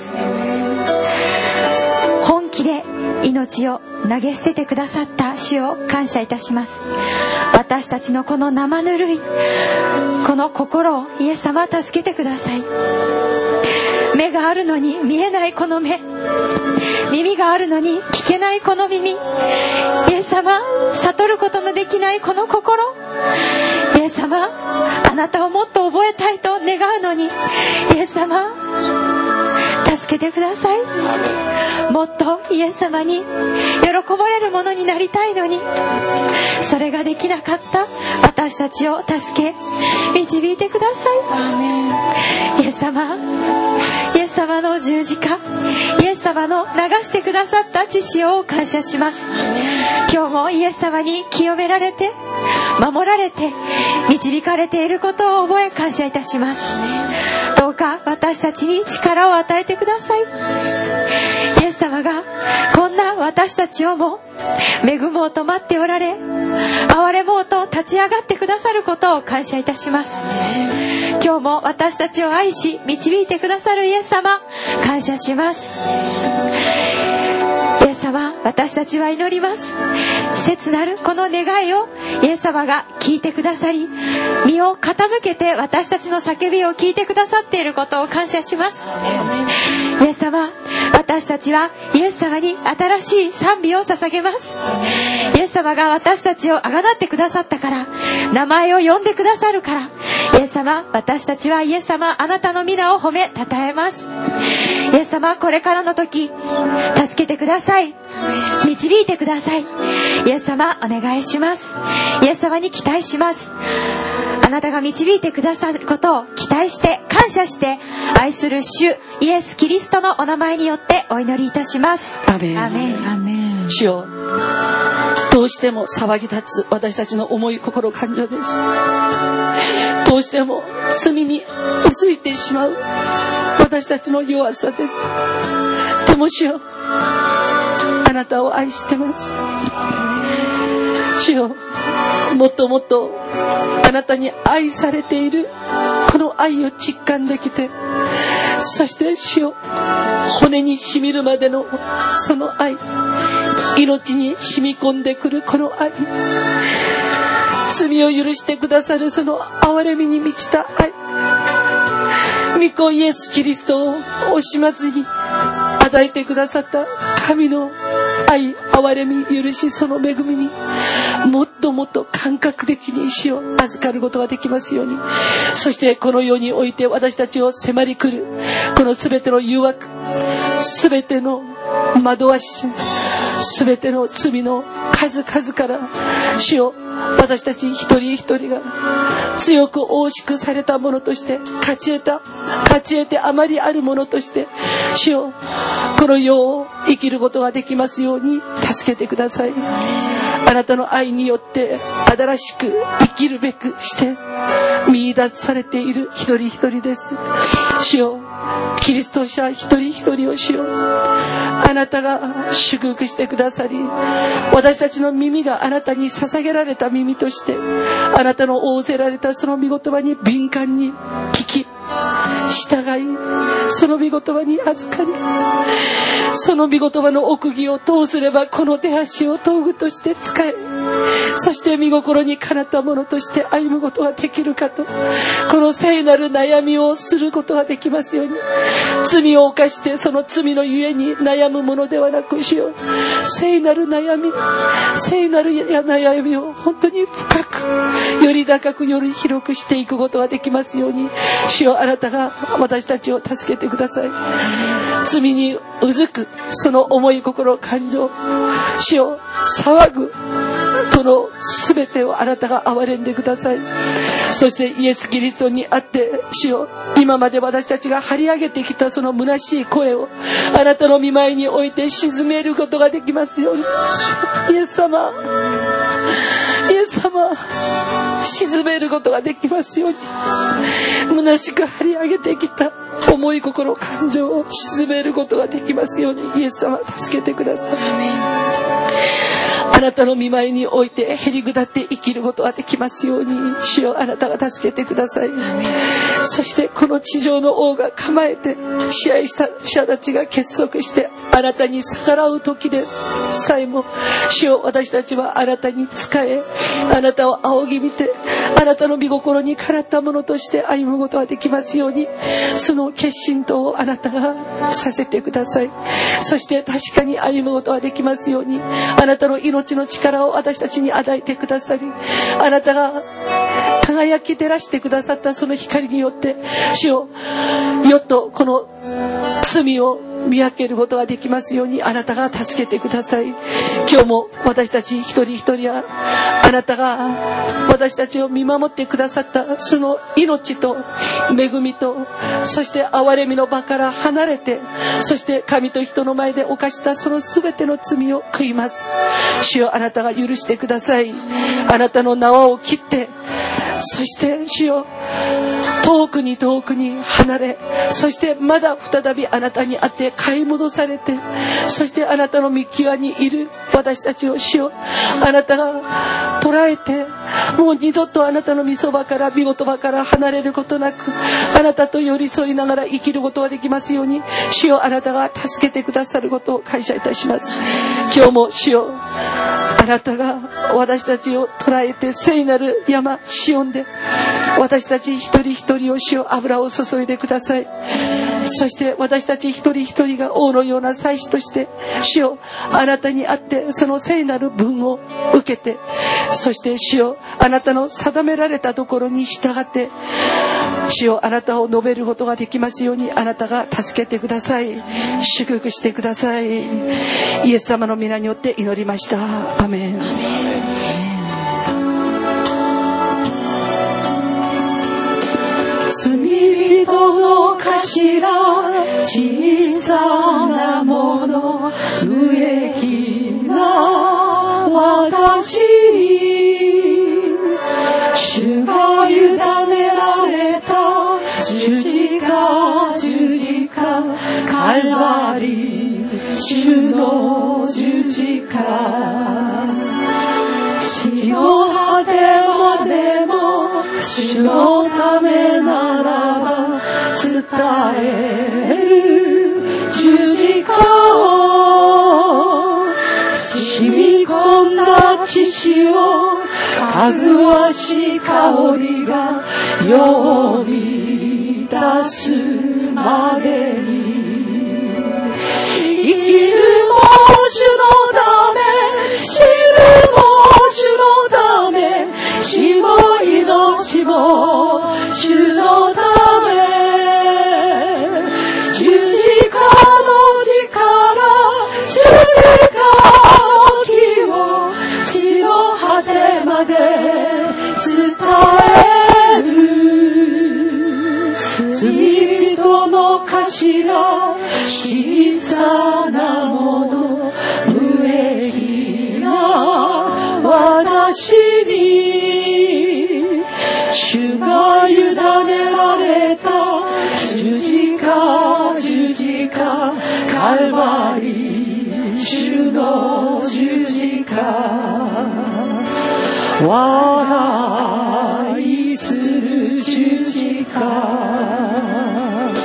本気で命を投げ捨ててくださった主を感謝いたします。私たちのこの生ぬるいこの心をイエス様助けてください。目があるのに見えないこの目、耳があるのに聞けないこの耳、イエス様悟ることのできないこの心、イエス様あなたをもっと覚えたいと願うのに、イエス様助けてください。もっとイエス様に喜ばれるものになりたいのに、それができなかった私たちを助け導いてください。イエス様、イエス様の十字架、イエス様の流してくださった血潮を感謝します。今日もイエス様に清められて守られて導かれていることを覚え感謝いたします。どうか私たちに力を与えてください。イエス様がこんな私たちをも恵もうと待っておられ、憐れもうと立ち上がってくださることを感謝いたします。今日も私たちを愛し導いてくださるイエス様、感謝します。イエス様、私たちは祈ります。切なるこの願いをイエス様が聞いてくださり、身を傾けて私たちの叫びを聞いてくださっていることを感謝します。イエス様、私たちはイエス様に新しい賛美を捧げます。イエス様が私たちをあがなってくださったから、名前を呼んでくださるから、イエス様、私たちはイエス様あなたの皆を褒めたたえます。イエス様、これからの時助けてください。導いてください。イエス様、お願いします。イエス様に期待します。あなたが導いてくださることを期待して感謝して愛する主イエス・キリストのお名前によってお祈りいたします。 アメン。 アメン。 アメン。 主よ、どうしても騒ぎ立つ私たちの重い心感情です。どうしても罪にうずいてしまう私たちの弱さです。でも主よ、あなたを愛してます。主よ、もっともっとあなたに愛されているこの愛を実感できて、そして主よ、骨に染みるまでのその愛、命に染み込んでくるこの愛、罪を許してくださるその憐れみに満ちた愛、御子イエス・キリストを惜しまずに与えてくださった神の愛、憐れみ、許し、その恵みにもっともっと感覚的に死を預かることができますように。そしてこの世において私たちを迫り来るこの全ての誘惑、全ての惑わし、全ての罪の数々から主よ、私たち一人一人が強く惜しくされたものとして、勝ち得てあまりあるものとして主よ、この世を生きることができますように助けてください。あなたの愛によって新しく生きるべくして見出されている一人一人です。主よ、キリスト者一人一人を主よ、あなたが祝福してくださり、私たちの耳があなたに捧げられた耳として、あなたの仰せられたその御言葉に敏感に聞き従い、その御言葉に預かり、その御言葉の奥義を通すればこの手足を道具として使え、そして御心にかなったものとして歩むことができるかと、この聖なる悩みをすることができますように。罪を犯してその罪のゆえに悩むものではなく、主よ、聖なる悩み、聖なる悩みを本当に深く、より高くより広くしていくことができますように。主よ、あなたが私たちを助けてください。罪にうずくその重い心、感情、主よ、騒ぐこの全てをあなたが憐れんでください。そしてイエス・キリストにあって主よ、今まで私たちが張り上げてきたその虚しい声をあなたの御前に置いて沈めることができますように。イエス様、イエス様沈めることができますように、虚しく張り上げてきた重い心感情を沈めることができますように、イエス様助けてください。あなたの御前においてへり下って生きることができますように、主よあなたが助けてください。そしてこの地上の王が構えて支配者たちが結束してあなたに逆らう時でさえも、主よ私たちはあなたに仕え、あなたを仰ぎ見て、あなたの御心にかなったものとして歩むことができますように、その決心とをあなたがさせてください。そして確かに歩むことができますように、あなたの命の力を私たちに与えてくださり、あなたが輝き照らしてくださったその光によって、主よよっとこの罪を見分けることができますように、あなたが助けてください。今日も私たち一人一人はあなたが私たちを見守ってくださったその命と恵みと、そして憐れみの場から離れて、そして神と人の前で犯したその全ての罪を悔います。主よあなたが許してください。あなたの縄を切って、そして主よ遠くに遠くに離れ、そしてまだ再びあなたに会って買い戻されて、そしてあなたの御際にいる私たちを主よあなたが捉えて、もう二度とあなたの御そばから御言葉から離れることなく、あなたと寄り添いながら生きることができますように、主よあなたが助けてくださることを感謝いたします。今日も主よあなたが私たちを捉えて、聖なる山シオンで私たち一人一人を主よ油を注いでください。そして私たち一人一人が王のような祭司として主よあなたにあってその聖なる分を受けて、そして主よあなたの定められたところに従って主よあなたを述べることができますように、あなたが助けてください。祝福してください。イエス様の皆によって祈りました。アメン。 罪人の頭小さなもの無益な私に主が委ねられた十字架カルバリ主の十字架、地の果てまでも主のためならば伝える十字架を、染み込んだ血潮かぐわしい香りが呼び出すまでに、生きるも主のため、死ぬも主のため、死も命も主のため、十字架の力、十字架の火を地の果てまで伝える。罪人の頭小さなもの無益な私に主が委ねられた十字架カルバリ主の十字架、笑いする十字架。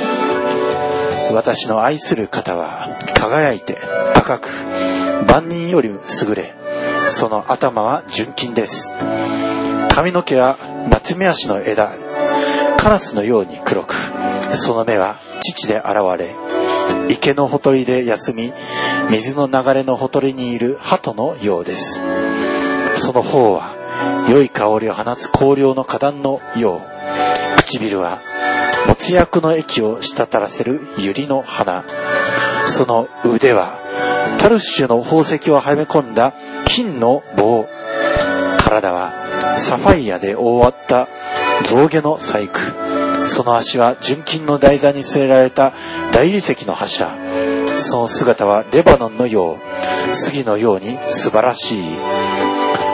私の愛する方は輝いて赤く万人より優れ、その頭は純金です。髪の毛はナツメヤシの枝、カラスのように黒く、その目は乳で洗われ、池のほとりで休み、水の流れのほとりにいる鳩のようです。その方は良い香りを放つ香料の花壇のよう、唇は没薬の液を滴らせる百合の花、その腕はタルシュの宝石をはめ込んだ金の棒、体はサファイアで覆わった象牙の細工、その足は純金の台座に据えられた大理石の柱、その姿はレバノンのよう、杉のように素晴らしい。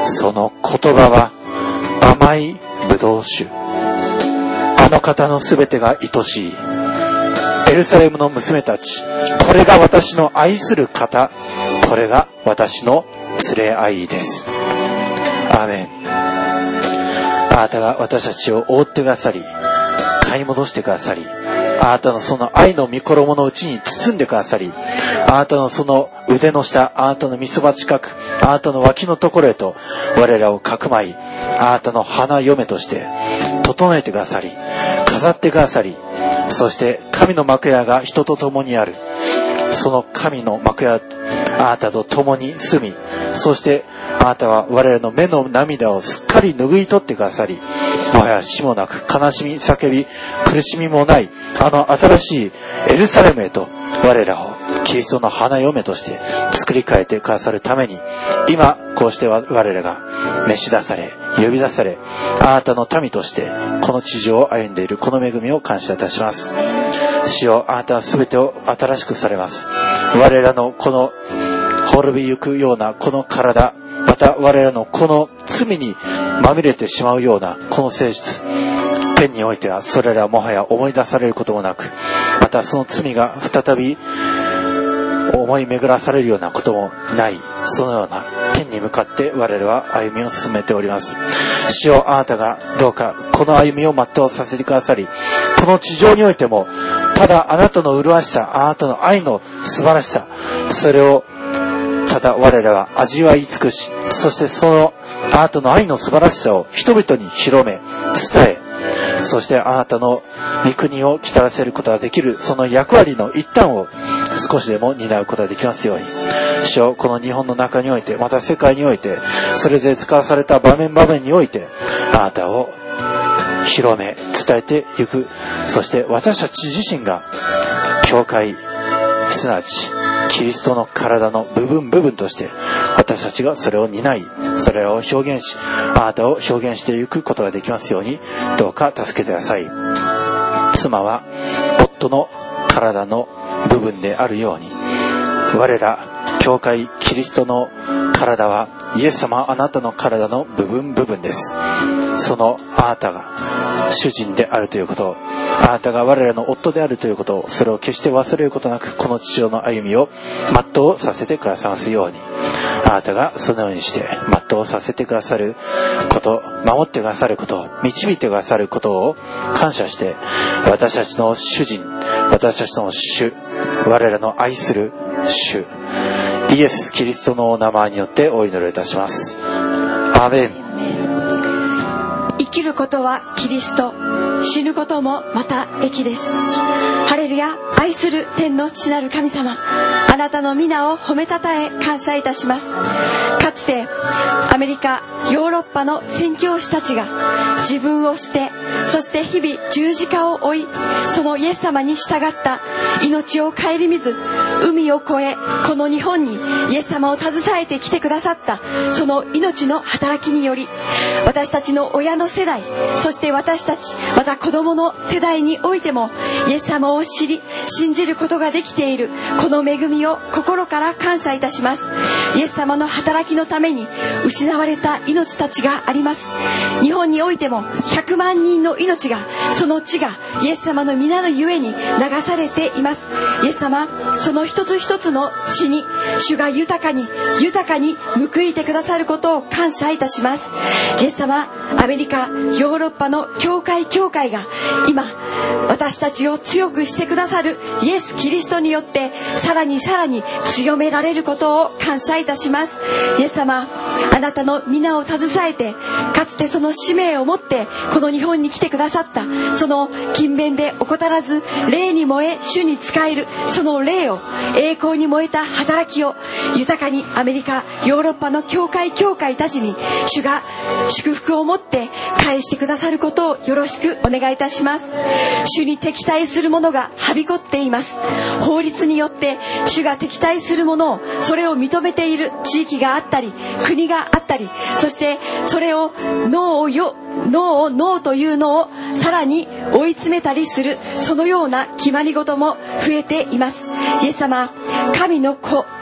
その言葉は甘いブドウ酒。あの方のすべてが愛しい。エルサレムの娘たち、これが私の愛する方、これが私の連れ合いです。アーメン。あなたが私たちを覆ってくださり、買い戻してくださり、あなたのその愛の御衣のうちに包んでくださり、あなたのその腕の下、あなたのみそば近く、あなたの脇のところへと我らをかくまい、あなたの花嫁として整えてくださり、飾ってくださり、そして神の幕屋が人と共にある。その神の幕屋、あなたと共に住み、そしてあなたは我らの目の涙をすっかり拭い取ってくださり、もはや死もなく悲しみ叫び苦しみもないあの新しいエルサレムへと我らをキリストの花嫁として作り変えてくださるために、今こうして我らが召し出され呼び出され、あなたの民としてこの地上を歩んでいるこの恵みを感謝いたします。主よ、あなたは全てを新しくされます。我らのこの滅びゆくようなこの体、また我らのこの罪にまみれてしまうようなこの性質、天においてはそれらはもはや思い出されることもなく、またその罪が再び思い巡らされるようなこともない、そのような天に向かって我らは歩みを進めております。主よ、あなたがどうかこの歩みを全うさせてくださり、この地上においてもただあなたの麗しさ、あなたの愛の素晴らしさ、それをただ我らは味わい尽くし、そしてそのあなたの愛の素晴らしさを人々に広め伝え、そしてあなたの御国を来たらせることができる、その役割の一端を少しでも担うことができますように。主よ、この日本の中において、また世界において、それぞれ使わされた場面場面においてあなたを広め伝えていく。そして私たち自身が教会、すなわちキリストの体の部分として私たちがそれを担い、それを表現し、あなたを表現していくことができますように、どうか助けてください。妻は夫の体の部分であるように、我ら教会キリストの体はイエス様、あなたの体の部分です。そのあなたが主人であるということを、あなたが我らの夫であるということを、それを決して忘れることなく、この地上の歩みを全うさせてくださますように、あなたがそのようにして全うさせてくださること、守ってくださること、導いてくださることを感謝して、私たちの主人、私たちの主、我らの愛する主イエス・キリストのお名前によってお祈りいたします。アーメン。 生きることはキリスト、死ぬこともまた益です。ハレルヤ。愛する天の父なる神様、あなたの皆を褒めたたえ感謝いたします。かつてアメリカ、ヨーロッパの宣教師たちが自分を捨て、そして日々十字架を追い、そのイエス様に従った命を顧みず、海を越えこの日本にイエス様を携えてきてくださった、その命の働きにより、私たちの親の世代、そして私たちまた子供の世代においてもイエス様を知り信じることができている、この恵みを心から感謝いたします。イエス様の働きのために失われた命たちがあります。日本においても100万人の命が、その地がイエス様の皆のゆえに流されています。イエス様、その一つ一つの地に主が豊かに報いてくださることを感謝いたします。イエス様、アメリカ、ヨーロッパの教会が今私たちを強くしてくださるイエス・キリストによってさらに強められることを感謝いたします。イエス様、あなたの皆を携えて、かつてその使命を持ってこの日本に来てくださった、その勤勉で怠らず霊に燃え主に仕える、その霊を、栄光に燃えた働きを豊かにアメリカ、ヨーロッパの教会たちに主が祝福を持って返してくださることをよろしくお願いいたします。主に敵対する者がはびこっています。法律によって主が敵対する者を、それを認めている地域があったり国があったり、そしてそれをノーというのをさらに追い詰めたりする、そのような決まり事も増えています。イエス様、神の子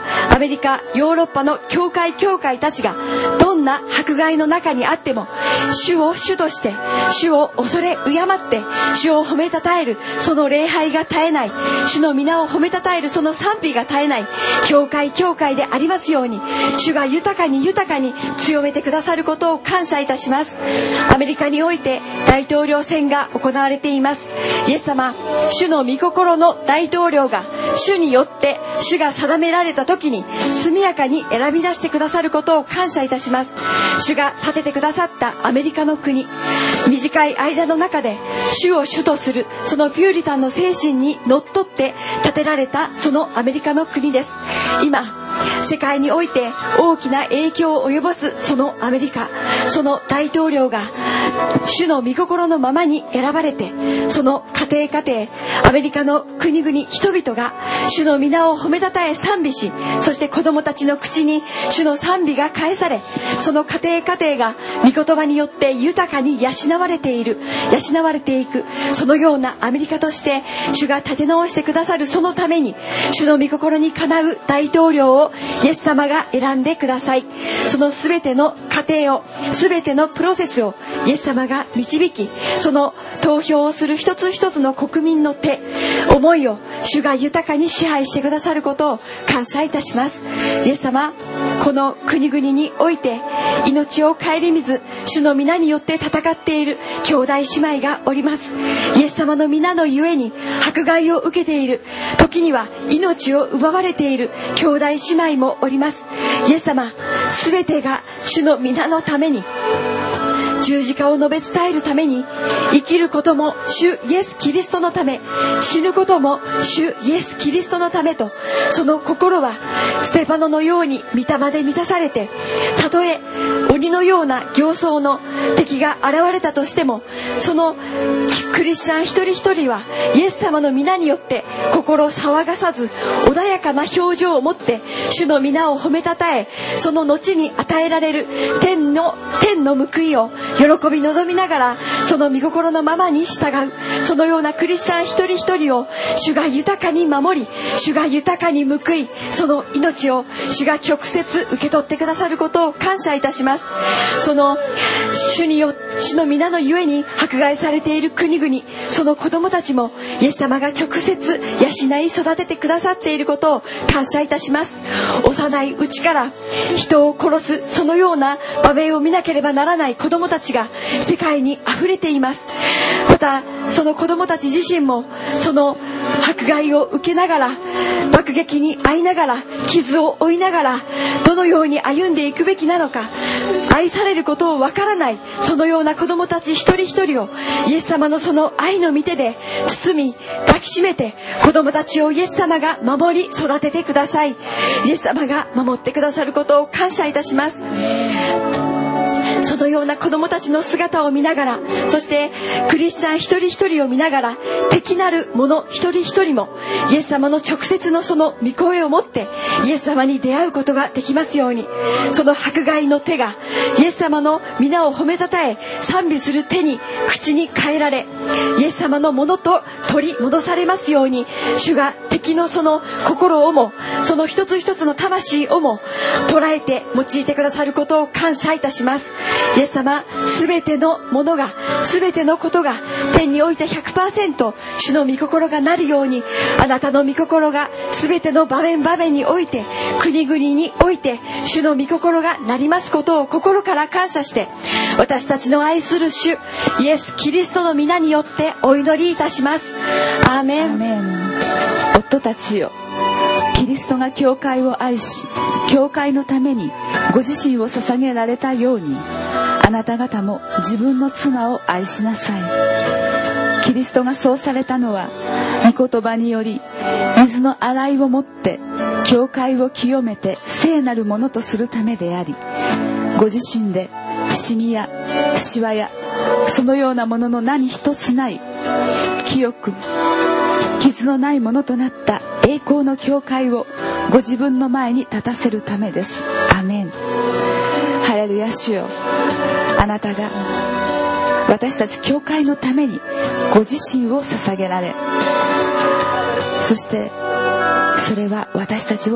アメリカ、ヨーロッパの教会たちがどんな迫害の中にあっても主を主として主を恐れ敬って主を褒めたたえるその礼拝が絶えない、主の皆を褒めたたえるその賛美が絶えない教会でありますように、主が豊かに強めてくださることを感謝いたします。アメリカにおいて大統領選が行われています。イエス様、主の御心の大統領が主によって主が定められた時に速やかに選び出してくださることを感謝いたします。主が立ててくださったアメリカの国、短い間の中で主を主とするそのピューリタンの精神にのっとって建てられたそのアメリカの国です。今世界において大きな影響を及ぼすそのアメリカ、その大統領が主の御心のままに選ばれて、その家庭アメリカの国々人々が主の皆を褒めたたえ賛美し、そして子供たちの口に主の賛美が返され、その家庭が御言葉によって豊かに養われていく、そのようなアメリカとして主が立て直してくださるそのために、主の御心にかなう大統領をイエス様が選んでください。そのすべての過程を、すべてのプロセスをイエス様が導き、その投票をする一つ一つの国民の手、思いを主が豊かに支配してくださることを感謝いたします。イエス様、この国々において命を顧みず主の皆によって戦っている兄弟姉妹がおります。イエス様の皆のゆえに迫害を受けている、時には命を奪われている兄弟姉妹もおります。イエス様、すべてが主の皆のために、十字架を述べ伝えるために、生きることも主イエスキリストのため、死ぬことも主イエスキリストのためと、その心はステパノのように御霊で満たされて、たとえ鬼のような形相の敵が現れたとしても、そのクリスチャン一人一人はイエス様の皆によって心騒がさず穏やかな表情を持って主の皆を褒めたたえ、その後に与えられる天の報いを喜び望みながら、その御心のままに従う、そのようなクリスチャン一人一人を主が豊かに守り、主が豊かに報い、その命を主が直接受け取ってくださることを感謝いたします。その主の皆のゆえに迫害されている国々、その子供たちもイエス様が直接養い育ててくださっていることを感謝いたします。幼いうちから人を殺す、そのような場面を見なければならない子供たちが世界にあふれています。またその子供たち自身もその迫害を受けながら、爆撃に遭いながら、傷を負いながら、どのように歩んでいくべきなのか、愛されることをわからない、そのような子供たち一人一人をイエス様のその愛の御手で包み抱きしめて、子供たちをイエス様が守り育ててください。イエス様が守ってくださることを感謝いたします。そのような子供たちの姿を見ながら、そしてクリスチャン一人一人を見ながら、敵なる者一人一人もイエス様の直接のその御声を持ってイエス様に出会うことができますように、その迫害の手がイエス様の皆を褒めたたえ賛美する手に、口に変えられ、イエス様のものと取り戻されますように、主が敵のその心をも、その一つ一つの魂をも捉えて用いてくださることを感謝いたします。イエス様、すべてのものが、すべてのことが天において 100% 主の御心がなるように、あなたの御心がすべての場面場面において、国々において主の御心がなりますことを心から感謝して、私たちの愛する主イエスキリストの皆によってお祈りいたします。アーメン。 アーメン。夫たちよ、キリストが教会を愛し、教会のためにご自身を捧げられたように、あなた方も自分の妻を愛しなさい。キリストがそうされたのは、御言葉により水の洗いをもって教会を清めて聖なるものとするためであり、ご自身でシミやシワやそのようなものの何一つない清く傷のないものとなった栄光の教会をご自分の前に立たせるためです。アメン。ハレルヤ。主よ、あなたが私たち教会のためにご自身を捧げられ、そしてそれは私たちを愛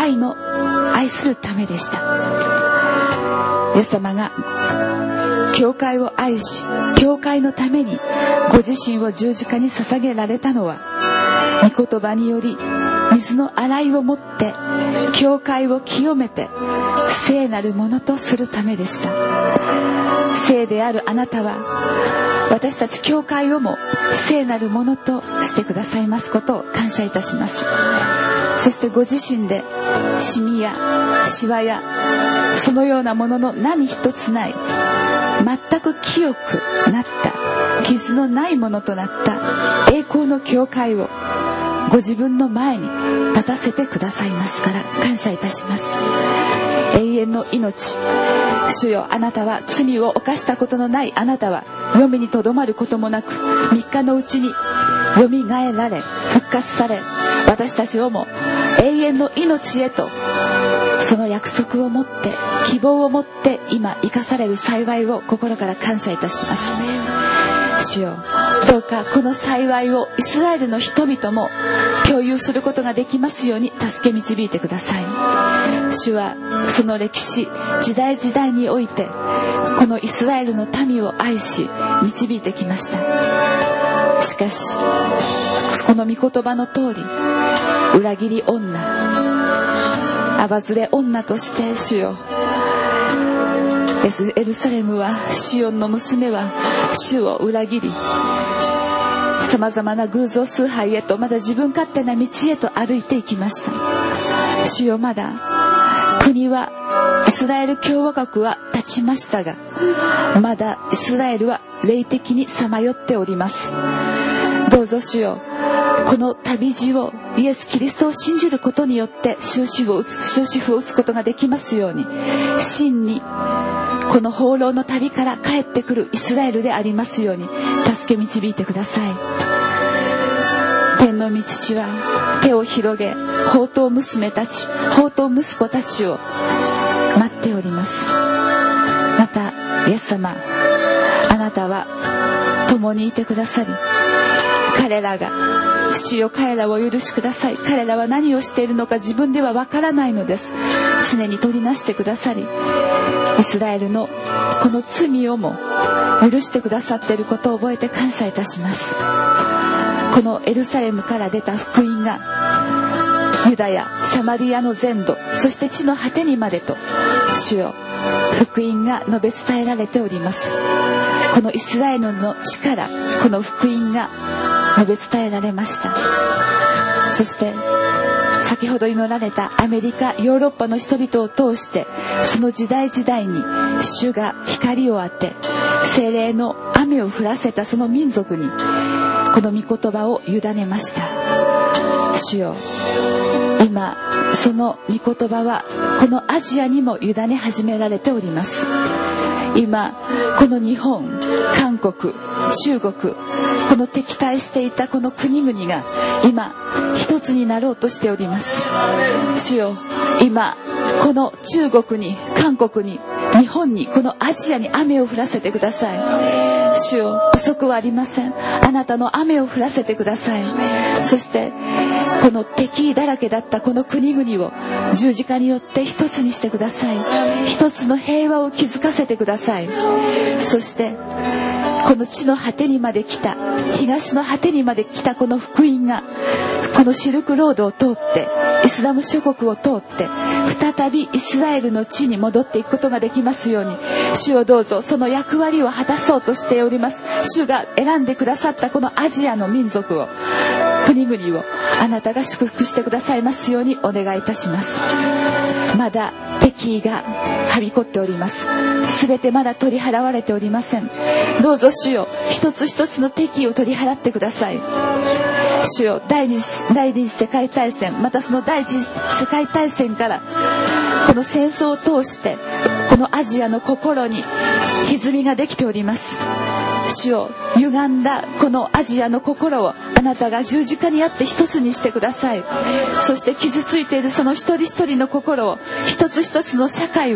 愛するためでした。イエス様が教会を愛し、教会のためにご自身を十字架に捧げられたのは、御言葉により水の洗いをもって教会を清めて聖なるものとするためでした。聖であるあなたは私たち教会をも聖なるものとしてくださいますことを感謝いたします。そしてご自身でシミやシワやそのようなものの何一つない、全く清くなった傷のないものとなった栄光の教会をご自分の前に立たせてくださいますから感謝いたします。永遠の命、主よ、あなたは罪を犯したことのないあなたは黄泉にとどまることもなく、3日のうちによみがえられ復活され、私たちをも永遠の命へとその約束を持って、希望を持って今生かされる幸いを心から感謝いたします。主よ、どうかこの幸いをイスラエルの人々も共有することができますように助け導いてください。主はその歴史、時代時代においてこのイスラエルの民を愛し導いてきました。しかしこの御言葉の通り、裏切り女、アバズレ女として主よ、エルサレムは、シオンの娘は主を裏切り、さまざまな偶像崇拝へと、まだ自分勝手な道へと歩いていきました。主よ、まだ国は、イスラエル共和国は立ちましたが、まだイスラエルは霊的にさまよっております。どうぞ主よ、この旅路をイエス・キリストを信じることによって終止符を打つことができますように、真にこの放浪の旅から帰ってくるイスラエルでありますように助け導いてください。天の御父は手を広げ、放蕩娘たち、放蕩息子たちを待っております。またイエス様、あなたは共にいてくださり、彼らが、父よ、彼らをお許しください、彼らは何をしているのか自分ではわからないのです、常に取りなしてくださり、イスラエルのこの罪をも許してくださっていることを覚えて感謝いたします。このエルサレムから出た福音がユダヤ、サマリアの全土、そして地の果てにまでと、主よ、福音が述べ伝えられております。このイスラエルの地からこの福音が述べ伝えられました。そして先ほど祈られたアメリカ、ヨーロッパの人々を通して、その時代時代に主が光を当て、聖霊の雨を降らせたその民族にこの御言葉を委ねました。主よ、今その御言葉はこのアジアにも委ね始められております。今この日本、韓国、中国、この敵対していたこの国々が今一つになろうとしております。主よ、今この中国に、韓国に、日本に、このアジアに雨を降らせてください。主よ、遅くはありません。あなたの雨を降らせてください。そしてこの敵だらけだったこの国々を十字架によって一つにしてください。一つの平和を築かせてください。そしてこの地の果てにまで来た、東の果てにまで来たこの福音が、このシルクロードを通って、イスラム諸国を通って再びイスラエルの地に戻っていくことができますように、主をどうぞその役割を果たそうとしております。主が選んでくださったこのアジアの民族を、国々をあなたが祝福してくださいますようにお願いいたします。まだ敵意がはびこっております。すべてまだ取り払われておりません。どうぞ主よ、一つ一つの敵意を取り払ってください。主よ、第二次世界大戦、またその第一次世界大戦からこの戦争を通してこのアジアの心に歪みができております。主よ、歪んだこのアジアの心をあなたが十字架にあって一つにしてください。そして傷ついているその一人一人の心を、一つ一つの社会を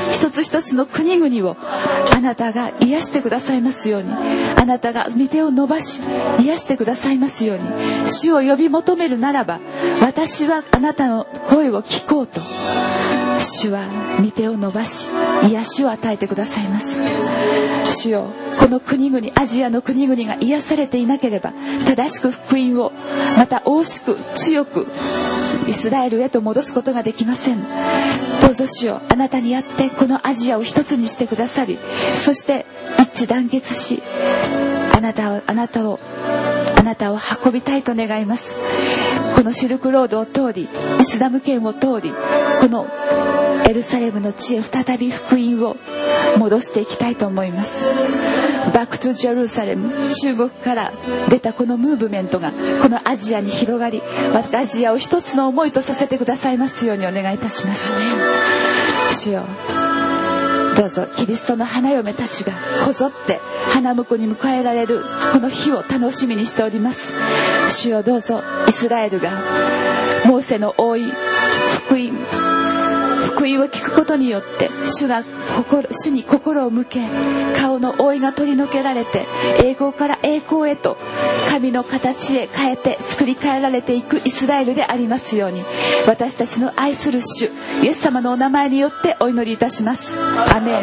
一つ一つの国々をあなたが癒してくださいますように、あなたが御手を伸ばし癒してくださいますように。主を呼び求めるならば、私はあなたの声を聞こうと、主は御手を伸ばし癒しを与えてくださいます。主よ、この国々、アジアの国々が癒されていなければ、正しく福音をまた大しく強くイスラエルへと戻すことができません。どうぞ主よ、あなたにあってこのアジアを一つにしてくださり、そして一致団結し、あなたを運びたいと願います。このシルクロードを通り、イスラム圏を通り、このエルサレムの地へ再び福音を戻していきたいと思います。バックトゥジェルサレム、中国から出たこのムーブメントがこのアジアに広がり、アジアを一つの思いとさせてくださいますようにお願いいたします。主よ、どうぞキリストの花嫁たちがこぞって花婿に迎えられるこの日を楽しみにしております。主よ、どうぞイスラエルがモーセの覆い、福音を聞くことによって主に心を向け、顔の覆いが取り除けられて、栄光から栄光へと神の形へ変えて作り変えられていくイスラエルでありますように、私たちの愛する主イエス様のお名前によってお祈りいたします。アメ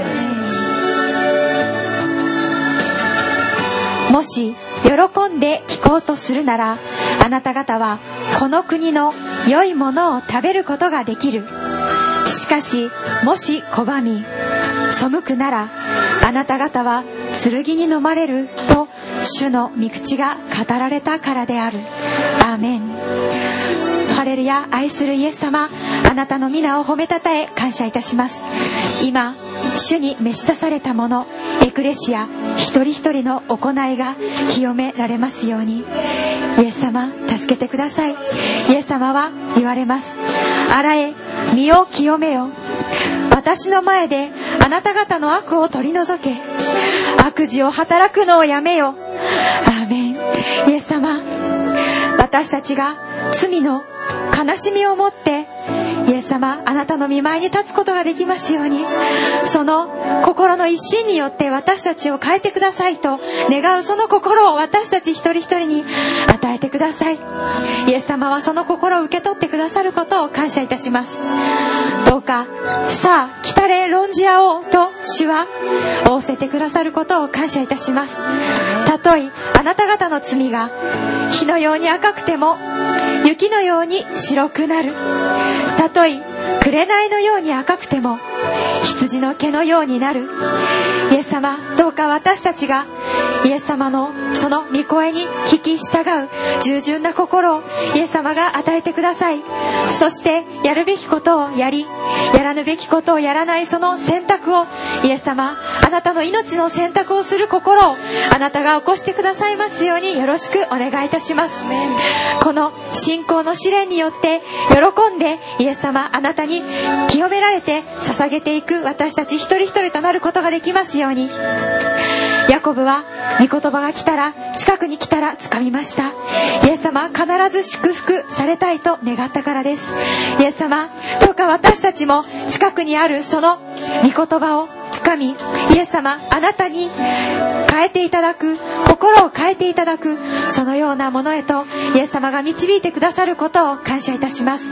ン。もし喜んで聞こうとするなら、あなた方はこの国の良いものを食べることができる。しかしもし拒み背くなら、あなた方は剣に飲まれると主の御口が語られたからである。アーメン。ハレルヤ。愛するイエス様、あなたの皆を褒めたたえ感謝いたします。今主に召し出されたもの、エクレシア一人一人の行いが清められますように。イエス様、助けてください。イエス様は言われます。洗え、身を清めよ。私の前であなた方の悪を取り除け。悪事を働くのをやめよ。アーメン。イエス様、私たちが罪の悲しみを持ってイエス様、あなたの御前に立つことができますように。その心の一心によって私たちを変えてくださいと願う、その心を私たち一人一人に与えてください。イエス様はその心を受け取ってくださることを感謝いたします。どうか、さあ来たれ論じ合おうと主は仰せてくださることを感謝いたします。たとえあなた方の罪が火のように赤くても雪のように白くなる。たとえ紅のように赤くても羊の毛のようになる。イエス様、どうか私たちがイエス様のその御声に聞き従う従順な心をイエス様が与えてください。そしてやるべきことをやり、やらぬべきことをやらない、その選択をイエス様、あなたの命の選択をする心をあなたが起こしてくださいますようによろしくお願いいたします。この信仰の試練によって喜んでイエス様、あなたに清められて捧げていく私たち一人一人となることができますように。ヤコブは御言葉が来たら、近くに来たら掴みました。イエス様、必ず祝福されたいと願ったからです。イエス様、どうか私たちも近くにあるその御言葉を掴み、イエス様、あなたに変えていただく、心を変えていただく、そのようなものへとイエス様が導いてくださることを感謝いたします。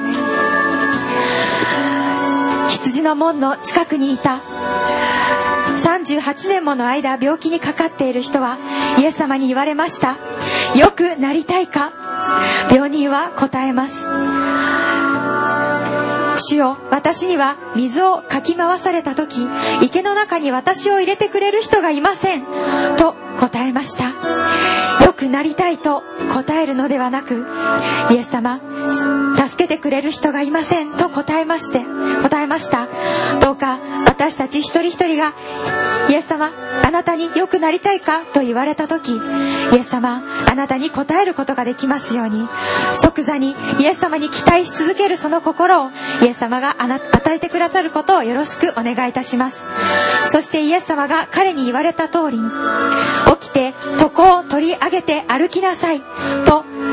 羊の門の近くにいた38年もの間病気にかかっている人はイエス様に言われました。よくなりたいか。病人は答えます。主よ、私には水をかき回された時、池の中に私を入れてくれる人がいませんと答えました。よくなりたいと答えるのではなく、イエス様、助けてくれる人がいませんと答えました。どうか私たち一人一人がイエス様、あなたによくなりたいかと言われた時、イエス様、あなたに答えることができますように、即座にイエス様に期待し続けるその心をイエス様が与えてくださることをよろしくお願いいたします。そしてイエス様が彼に言われた通りに、起きて床を取り上げて歩きなさいと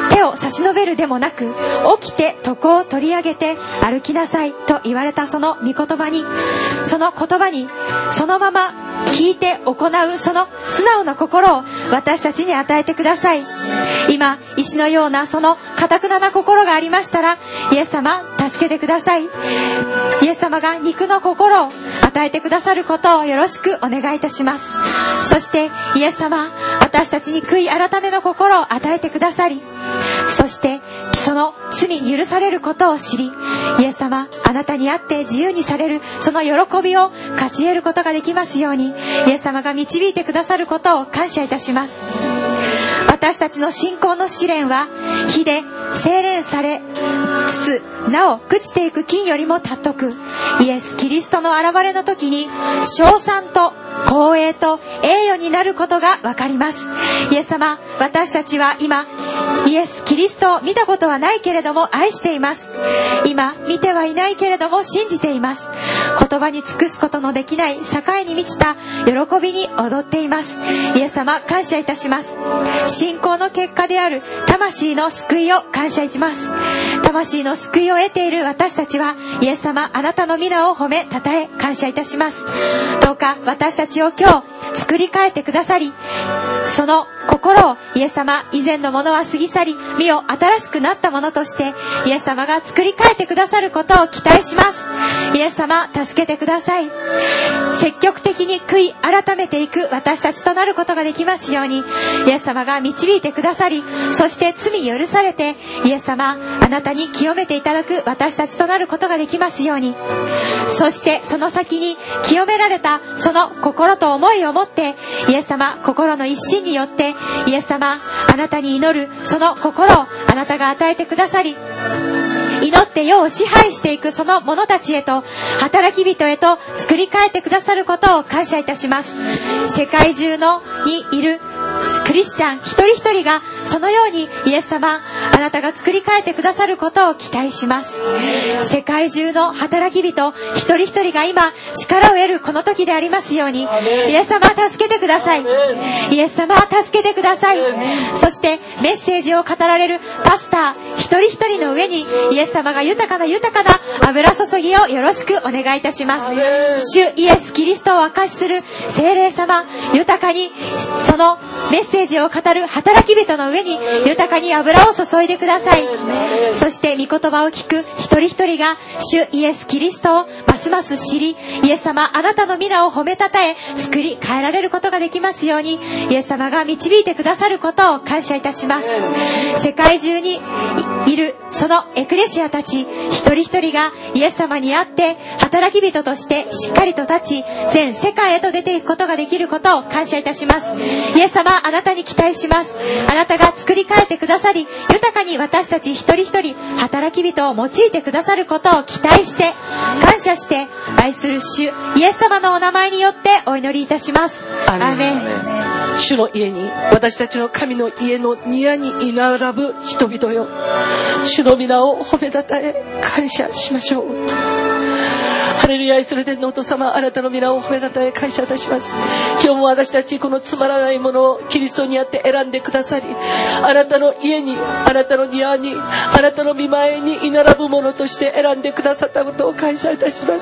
手を差し伸べるでもなく、起きて床を取り上げて歩きなさいと言われたその御言葉に、その言葉にそのまま聞いて行うその素直な心を私たちに与えてください。今石のようなその堅くなな心がありましたら、イエス様助けてください。イエス様が肉の心を与えてくださることをよろしくお願いいたします。そしてイエス様、私たちに悔い改めの心を与えてくださり、そしてその罪許されることを知り、イエス様、あなたにあって自由にされるその喜びを勝ち得ることができますように、イエス様が導いてくださることを感謝いたします。私たちの信仰の試練は火で精錬されつつなお朽ちていく金よりも尊く、イエス・キリストの現れの時に称賛と光栄と栄誉になることが分かります。イエス様、私たちは今イエス・キリストを見たことはないけれども愛しています。今見てはいないけれども信じています。言葉に尽くすことのできない境に満ちた喜びに踊っています。イエス様、感謝いたします。信仰の結果である魂の救いを感謝します。魂の救いを得ている私たちは、イエス様、あなたの皆を褒めたたえ感謝いたします。どうか私たちを今日作り変えてくださり、その心をイエス様、以前のものは過ぎ去り、身を新しくなったものとしてイエス様が作り変えてくださることを期待します。イエス様、助けてください。積極的に悔い改めていく私たちとなることができますように、イエス様が導いてくださり、そして罪許されてイエス様、あなたに清めていただく私たちとなることができますように、そしてその先に清められたその心と思いを持って、イエス様、心の一心によってイエス様、あなたに祈るその心をあなたが与えてくださり、祈って世を支配していくその者たちへと、働き人へと作り変えてくださることを感謝いたします。世界中のにいるクリスチャン一人一人がそのようにイエス様、あなたが作り変えてくださることを期待します。世界中の働き人一人一人が今力を得るこの時でありますように、イエス様、助けてください。イエス様、助けてください。そしてメッセージを語られるパスター一人一人の上にイエス様が豊かな油注ぎをよろしくお願いいたします。主イエス・キリストを証しする聖霊様、豊かにそのメッセージを語る働き人の上に豊かに油を注いでください。そして御言葉を聞く一人一人が主イエス・キリストをますます知り、イエス様、あなたの皆を褒めたたえ作り変えられることができますように、イエス様が導いてくださることを感謝いたします。世界中にいるそのエクレシアたち一人一人がイエス様にあって働き人としてしっかりと立ち、全世界へと出ていくことができることを感謝いたします。イエス様、あなたに期待します。あなたが作り変えてくださり、豊かに私たち一人一人働き人を用いてくださることを期待して感謝して、愛する主イエス様のお名前によってお祈りいたします。アーメン。 主の家に、私たちの神の家の庭に居並ぶ人々よ、主の皆を褒めたたえ感謝しましょう。ハレルヤ、愛する天のお父様、あなたの皆を褒めたたえ感謝いたします。今日も私たちこのつまらないものをキリストにあって選んでくださり、あなたの家に、あなたの庭に、あなたの御前に居並ぶものとして選んでくださったことを感謝いたします。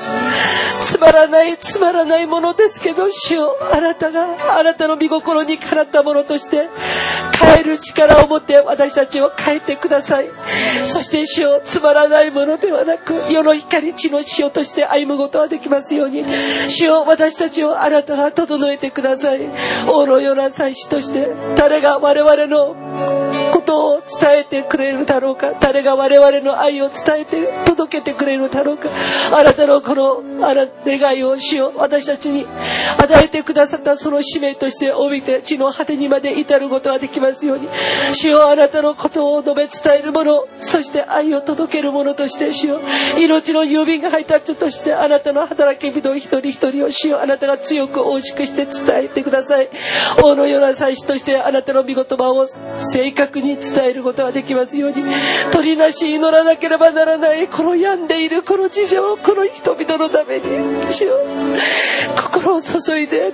つまらないものですけど、主よ、あなたがあなたの御心にかなったものとして変える力を持って私たちを変えてください。そして主よ、つまらないものではなく世の光地の塩として歩むことができますように、主よ、私たちをあなたが整えてください。王のような祭司として誰が我々のことを伝えてくれるだろうか、誰が我々の愛を伝えて届けてくれるだろうか。あなたのこの願いを主よ、私たちに与えてくださったその使命として帯びて地の果てにまで至ることができますように、主よ、あなたのことを述べ伝えるもの、そして愛を届けるものとして、主よ、命の郵便配達としてあなたの働き人一人一人を主よ、あなたが強く大しくして伝えてください。王のような祭司としてあなたの御言葉を正確に伝えることができますように、取りなし祈らなければならないこの病んでいるこの地上、この人々のために主よ、心を注いで取りな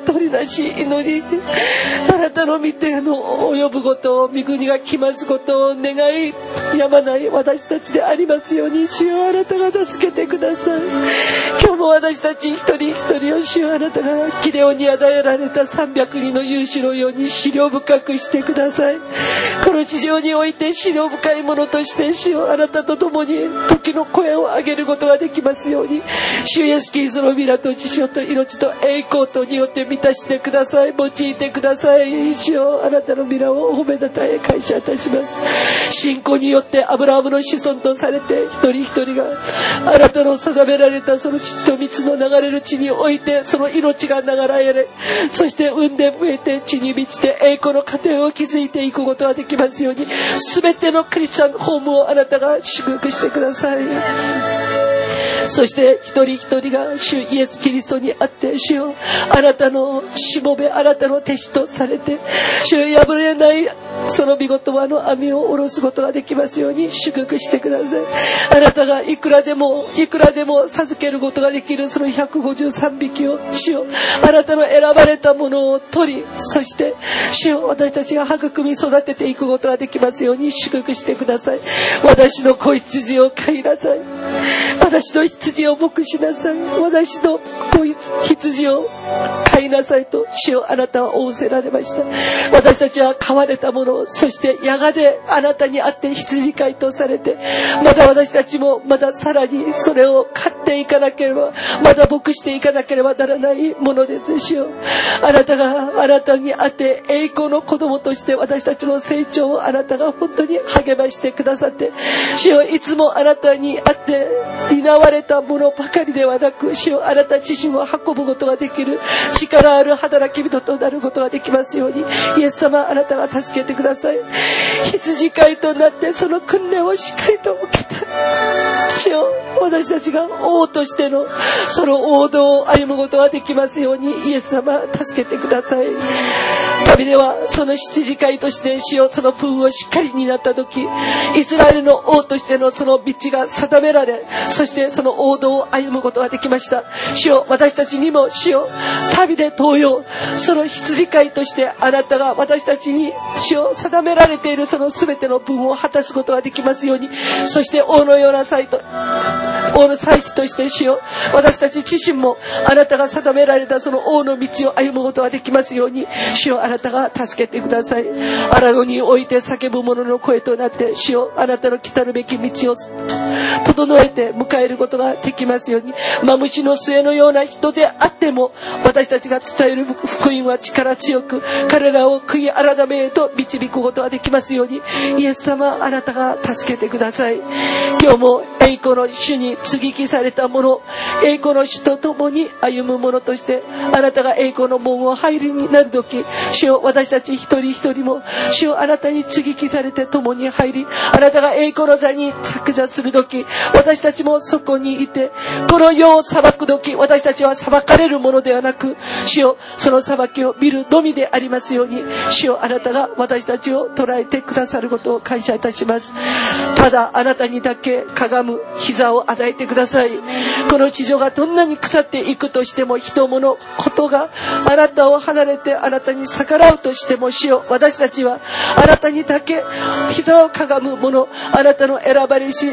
新しい祈り、あなたの御手の及ぶことを、御国が来ますことを願いやまない私たちでありますように、主よあなたが助けてください。今日も私たち一人一人を、主よあなたがギデオンに与えられた300人の勇士のように思慮深くしてください。この地上において思慮深いものとして、主よあなたと共に時の声を上げることができますように、主イエスキリストの皆と血潮と命と栄光とによって満たしてください。用いてください。主よあなたの皆を褒めたたえ感謝いたします。信仰によってアブラハムの子孫とされて、一人一人があなたの定められたその父と蜜の流れる地において、その命が流れ、そして産んで増えて地に満ちて栄光の家庭を築いていくことができますように、全てのクリスチャンホームをあなたが祝福してください。そして一人一人が主イエスキリストにあって、主よあなたのしもべ、あなたの弟子とされて、主よ破れないその御言葉の網を下ろすことができますように祝福してください。あなたがいくらでも授けることができるその153匹を、主よあなたの選ばれたものを取り、そして主よ私たちが育み育てていくことができますように祝福してください。私の子羊を飼いなさい。私の羊を牧しなさい。私の子羊を飼いなさいと主よあなたは仰せられました。私たちは飼われたもの、そしてやがてあなたにあって羊飼いとされて、まだ私たちもまださらにそれを飼っていかなければ、まだ牧していかなければならないものです。主よあなたがあなたにあって栄光の子供として私たちの成長をあなたが本当に励ましてくださって、主よいつもあなたにあって担われたものばかりではなく、主よあなた自身を運ぶことができる力ある働き人となることができますように、イエス様あなたが助けてください。羊飼いとなってその訓練をしっかりと受けた主よ私たちが王としてのその王道を歩むことができますように、イエス様助けてください。旅ではその羊飼いとして主よその分をしっかり担った時、イスラエルの王としてのその道が定められ、そしてその王道を歩むことができました。主よ私たちにも主よ旅で同様、その羊飼いとしてあなたが私たちに主よ定められているその全ての分を果たすことができますように、そして王のような王の祭司として主よ私たち自身もあなたが定められたその王の道を歩むことができますように、主よあなたが助けてください。荒野において叫ぶ者の声となって、主よあなたの来たるべき道を整えて迎えることができますように、マムシの末のような人であっても私たちが伝える福音は力強く、彼らを悔い改めへと導くことができますように、イエス様あなたが助けてください。今日も栄光の主に接ぎ木された者、栄光の主と共に歩む者としてあなたが栄光の門を入りになるとき、主よ私たち一人一人も主よあなたに接ぎ木されて共に入り、あなたが栄光の座に着座するとき、私たちもそこにいて、この世を裁くとき私たちは裁かれるものではなく、主よその裁きを見るのみでありますように、主よあなたが私たちを捉えてくださることを感謝いたします。ただあなたにだけかがむ膝を与えてください。この地上がどんなに腐っていくとしても、人物ことがあなたを離れてあなたに逆らうとしても、主よ私たちはあなたにだけ膝をかがむ者、あなたの選ばれし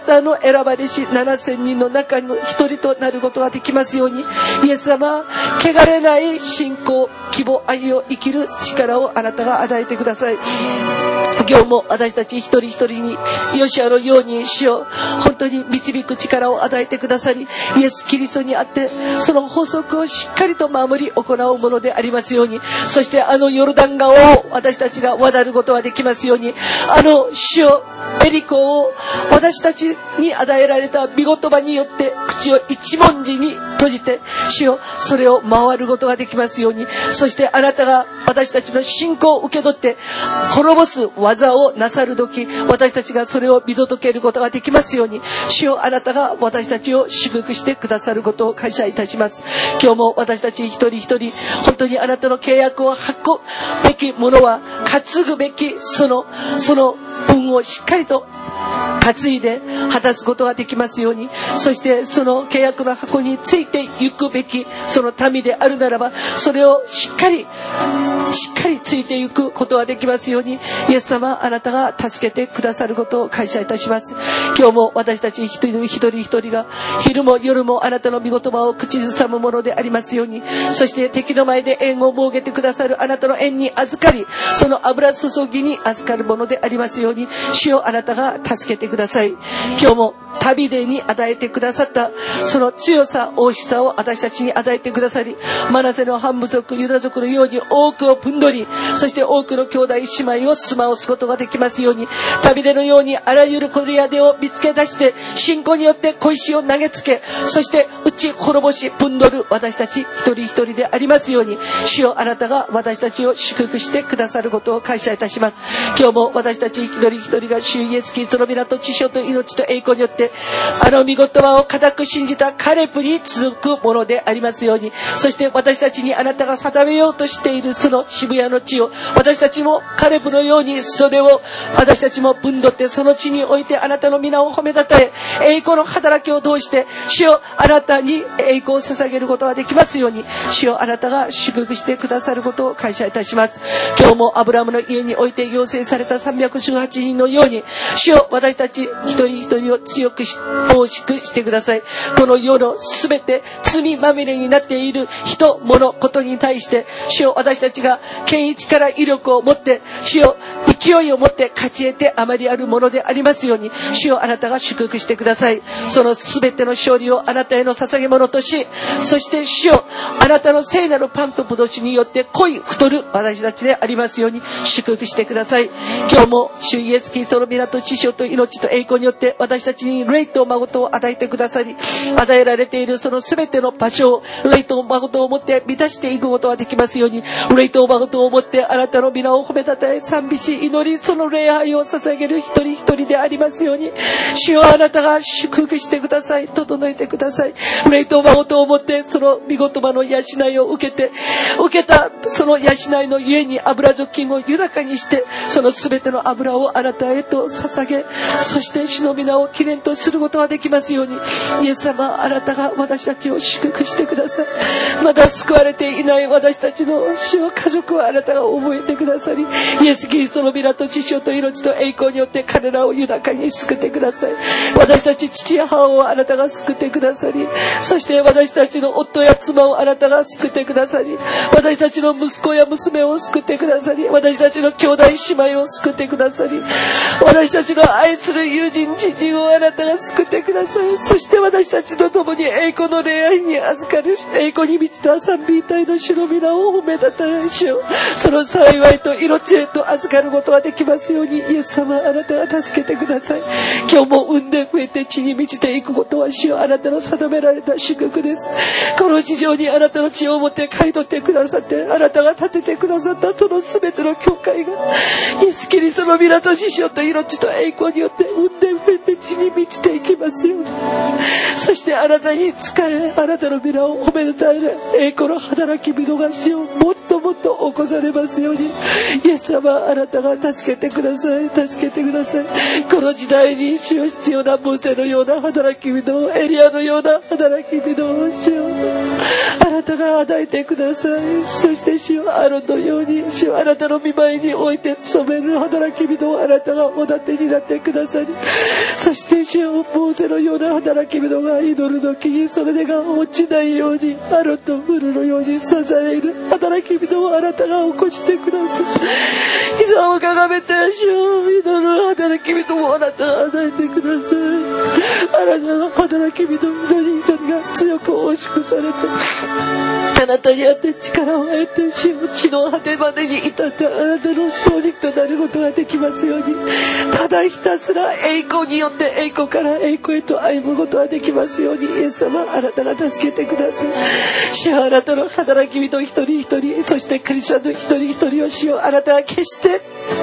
7000人の中の一人となることができますように、イエス様汚れない信仰、希望、愛を生きる力をあなたが与えてください。今日も私たち一人一人にヨシュアのように主よ本当に導く力を与えてくださり、イエスキリストにあってその法則をしっかりと守り行うものでありますように、そしてあのヨルダン川を私たちが渡ることができますように、あの主よエリコを私たちに与えられた御言葉によって口を一文字に閉じて、主よそれを回ることができますように、そしてあなたが私たちの信仰を受け取って滅ぼす技をなさるとき、私たちがそれを見届けることができますように、主よあなたが私たちを祝福してくださることを感謝いたします。今日も私たち一人一人本当にあなたの契約を運ぶべきものは担ぐべきその分をしっかりと担いで果たすことができますように、そしてその契約の箱について行くべきその民であるならば、それをしっかりついていくことができますように、イエス様、あなたが助けてくださることを感謝いたします。今日も私たち一人一人が昼も夜もあなたの御言葉を口ずさむものでありますように、そして敵の前で縁を設けてくださるあなたの縁に預かり、その油注ぎに預かるものでありますように、主よ、あなたが助けてください。今日も旅でに与えてくださったその強さ、大きさを私たちに与えてくださり、マナセの半部族、ユダ族のように多くを分取り、そして多くの兄弟姉妹を住まわすことができますように、旅でのようにあらゆるコリアデを見つけ出して信仰によって小石を投げつけ、そして打ち滅ぼし分取る私たち一人一人でありますように、主よ、あなたが私たちを祝福してくださることを感謝いたします。今日も私たち一人一人が主イエスキリストの皆と知性と命と栄光によってあの御言葉を固く信じたカレプに続くものでありますように、そして私たちにあなたが定めようとしているその渋谷の地を、私たちもカレプのようにそれを私たちも分取って、その地においてあなたの皆を褒めたたえ、栄光の働きを通して主よ、あなたに栄光を捧げることができますように、主よ、あなたが祝福してくださることを感謝いたします。今日もアブラムの家において養成された318人のように、主よ、私たち一人一人を強く大きくしてください。この世のすべて罪まみれになっている人物ことに対して、主よ、私たちが権威力威力を持って、主よ、勢いを持って勝ち得てあまりあるものでありますように、主よ、あなたが祝福してください。そのすべての勝利をあなたへの捧げ物とし、そして主よ、あなたの聖なるパンとブドウ酒によって濃い太る私たちでありますように祝福してください。今日も主イエスキリストの皆と知性と命と栄光によって私たちに霊と誠を与えてくださり、与えられているそのすべての場所を霊と誠をもって満たしていくことができますように、霊と誠をもってあなたの皆を褒めたたえ賛美し祈り、その礼拝を捧げる一人一人でありますように、主よ、あなたが祝福してください。整えてください。霊と誠をもってその御言葉の養いを受けたその養いのゆえに油除菌を豊かにして、そのすべての油をあなたへと捧げ、そして主の皆を記念とすることができますように、イエス様、あなたが私たちを祝福してください。まだ救われていない私たちの主の家族はあなたが覚えてくださり、イエスキリストの皆と知性と命と栄光によって彼らを豊かに救ってください。私たち父や母をあなたが救ってくださり、そして私たちの夫や妻をあなたが救ってくださり、私たちの息子や娘を救ってくださり、私たちの兄弟姉妹を救ってくださり、私たちの愛する友人知人をあなたが救ってください。そして私たちと共に栄光の礼拝に預かる栄光に満ちた賛美隊の主の皆を褒めたたえしよう。その幸いと命へと預かることができますように、イエス様、あなたが助けてください。今日も産んで増えて地に満ちていくことは主よ、あなたの定められた祝福です。この地上にあなたの血をもって買い取ってくださって、あなたが建ててくださったその全ての教会がイエスキリストの皆と知性と命と栄光によって産んで増えて地に満ちていきますように、そしてあなたに仕え、あなたの皆を褒めたたえる栄光の働き人がしをもっともっと起こされますように、イエス様、あなたが助けてください。助けてください。この時代に主を必要なモーセのような働き人を、エリアのような働き人を主をあなたが与えてください。そして主をアロンのように主をあなたの御前に置いて務める働き人をあなたがお立てになってくださり、そして主をモーセのような働き人が祈る時にそれが落ちないようにアロンとフルのように支える働き人をあなたが起こしてください。膝をかがめて主を祈る働き人をあなたが与えてください。あなたの働き人一人一人が強く大しくされて、あなたにあって力を得て主を地の果てまでに至ってあなたの勝利となることができますように、ただひたすら栄光によって栄光から栄光へと歩むことができますように、イエス様、あなたが助けてください。主はあなたの働き人一人一人、そしてクリスチャンの一人一人を主をあなたは決して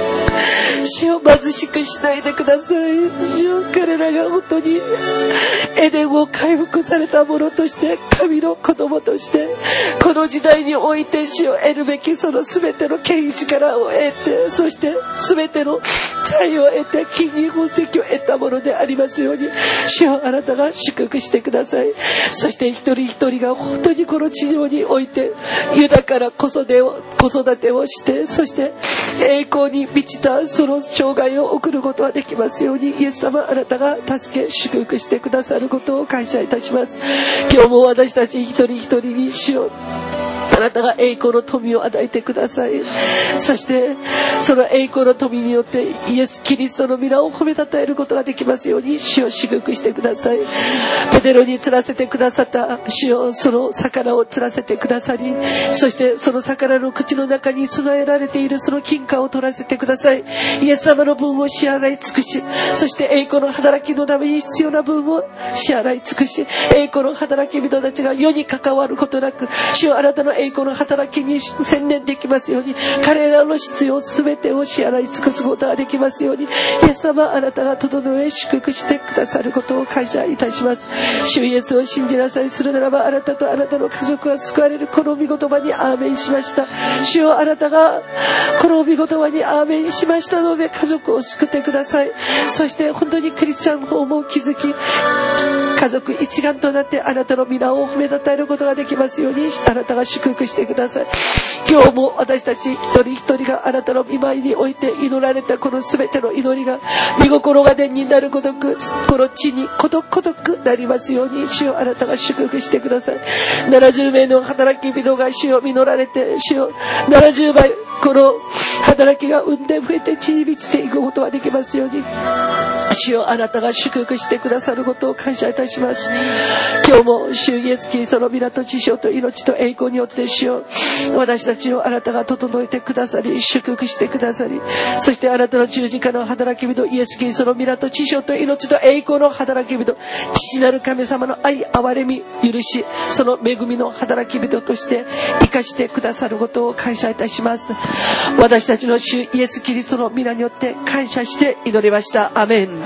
主を貧しくしないでください。主を彼らが本当にエデンを回復されたものとして、神の子供としてこの時代において主を得るべきその全ての権威力を得て、そして全ての財を得て金銀宝石を得たものでありますように、主をあなたが祝福してください。そして一人一人が本当にこの地上において豊かな子育てをして、そして栄光に満ちたその生涯を送ることができますように、イエス様あなたが助け祝福してくださることを感謝いたします。今日も私たち一人一人に主をあなたが栄光の富を与えてください。そしてその栄光の富によってイエス・キリストの皆を褒めたたえることができますように、主を祝福してください。ペテロに釣らせてくださった主よ、その魚を釣らせてくださり、そしてその魚の口の中に備えられているその金貨を取らせてください。イエス様の分を支払い尽くし、そして栄光の働きのために必要な分を支払い尽くし、栄光の働き人たちが世に関わることなく、主よあなたの栄光の働きに専念できますように、彼らの必要すべてを支払い尽くすことができますように、イエス様あなたが整え祝福してくださることを感謝いたします。主イエスを信じなさいするならば、あなたとあなたの家族は救われる。この御言葉にアーメンしました。主よあなたがこの御言葉にアーメンしましたので、家族を救ってください。そして本当にクリスチャン法も築き、家族一丸となってあなたの皆を褒めたたえることができますように、あなたが祝福してください。今日も私たち一人一人があなたの御前において祈られたこの全ての祈りが御心が伝になることく、この地にことごとくなりますように、主よあなたが祝福してください。70名の働き人が主を実られて、主よ70倍この働きが生んで増えて地に満ちていくことができますように、主よあなたが祝福してくださることを感謝いたします。今日も主イエスキリストの皆と知性と命と栄光によって主よ私たちをあなたが整えてくださり、祝福してくださり、そしてあなたの十字架の働き人イエスキリストの皆と知性と命と栄光の働き人、父なる神様の愛憐れみ許し、その恵みの働き人として生かしてくださることを感謝いたします。私たちの主イエスキリストの皆によって感謝して祈りました。アメン。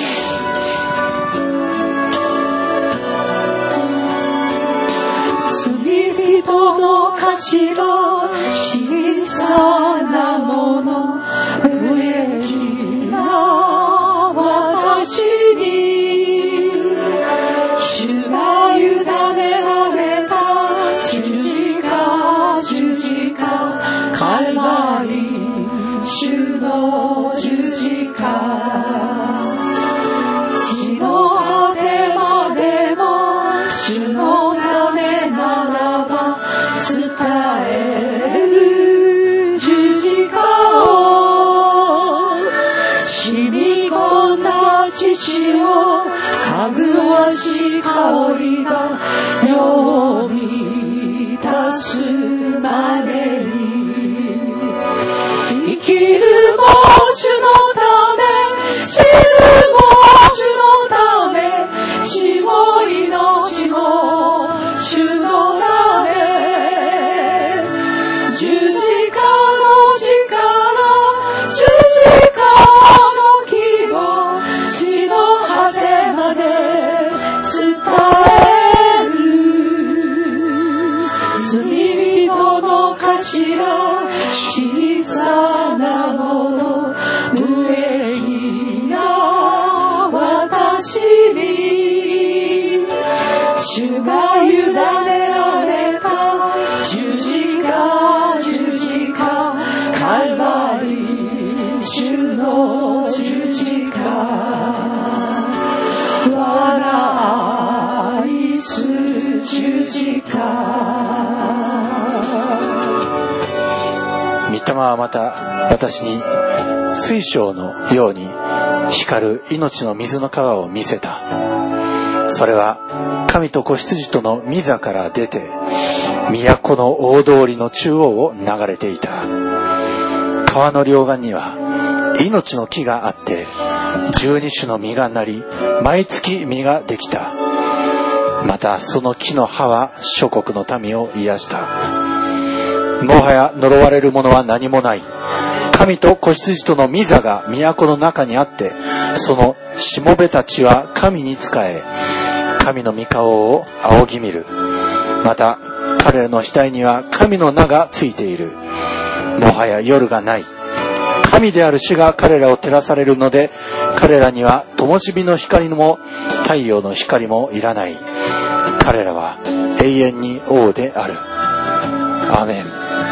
罪人の頭小さなもの無益な私に主が委ねられた十字架カルバリ主の十字架、地の果てまでも主のためならば伝える十字架を、染み込んだ血潮かぐわしい香りが世を満たすまでに、生きるも主のため、死ぬも主のため、死も命も主のため、十字架の力、十字架の希望、地の果てまで伝える。罪人の頭小さなもの無益な私に主が委ねられた十字架カルバリ主の十字架、我が愛する十字架。 御霊はまた私に水晶のように光る命の水の川を見せた。それは神と子羊との御座から出て都の大通りの中央を流れていた。川の両岸には命の木があって12種の実がなり毎月実ができた。またその木の葉は諸国の民を癒した。もはや呪われるものは何もない。 神と子羊との御座が都の中にあって、そのしもべたちは神に仕え、神の御顔を仰ぎ見る。また彼らの額には神の名がついている。もはや夜がない。神である主が彼らを照らされるので、彼らには灯火の光も太陽の光もいらない。彼らは永遠に王である。アーメン。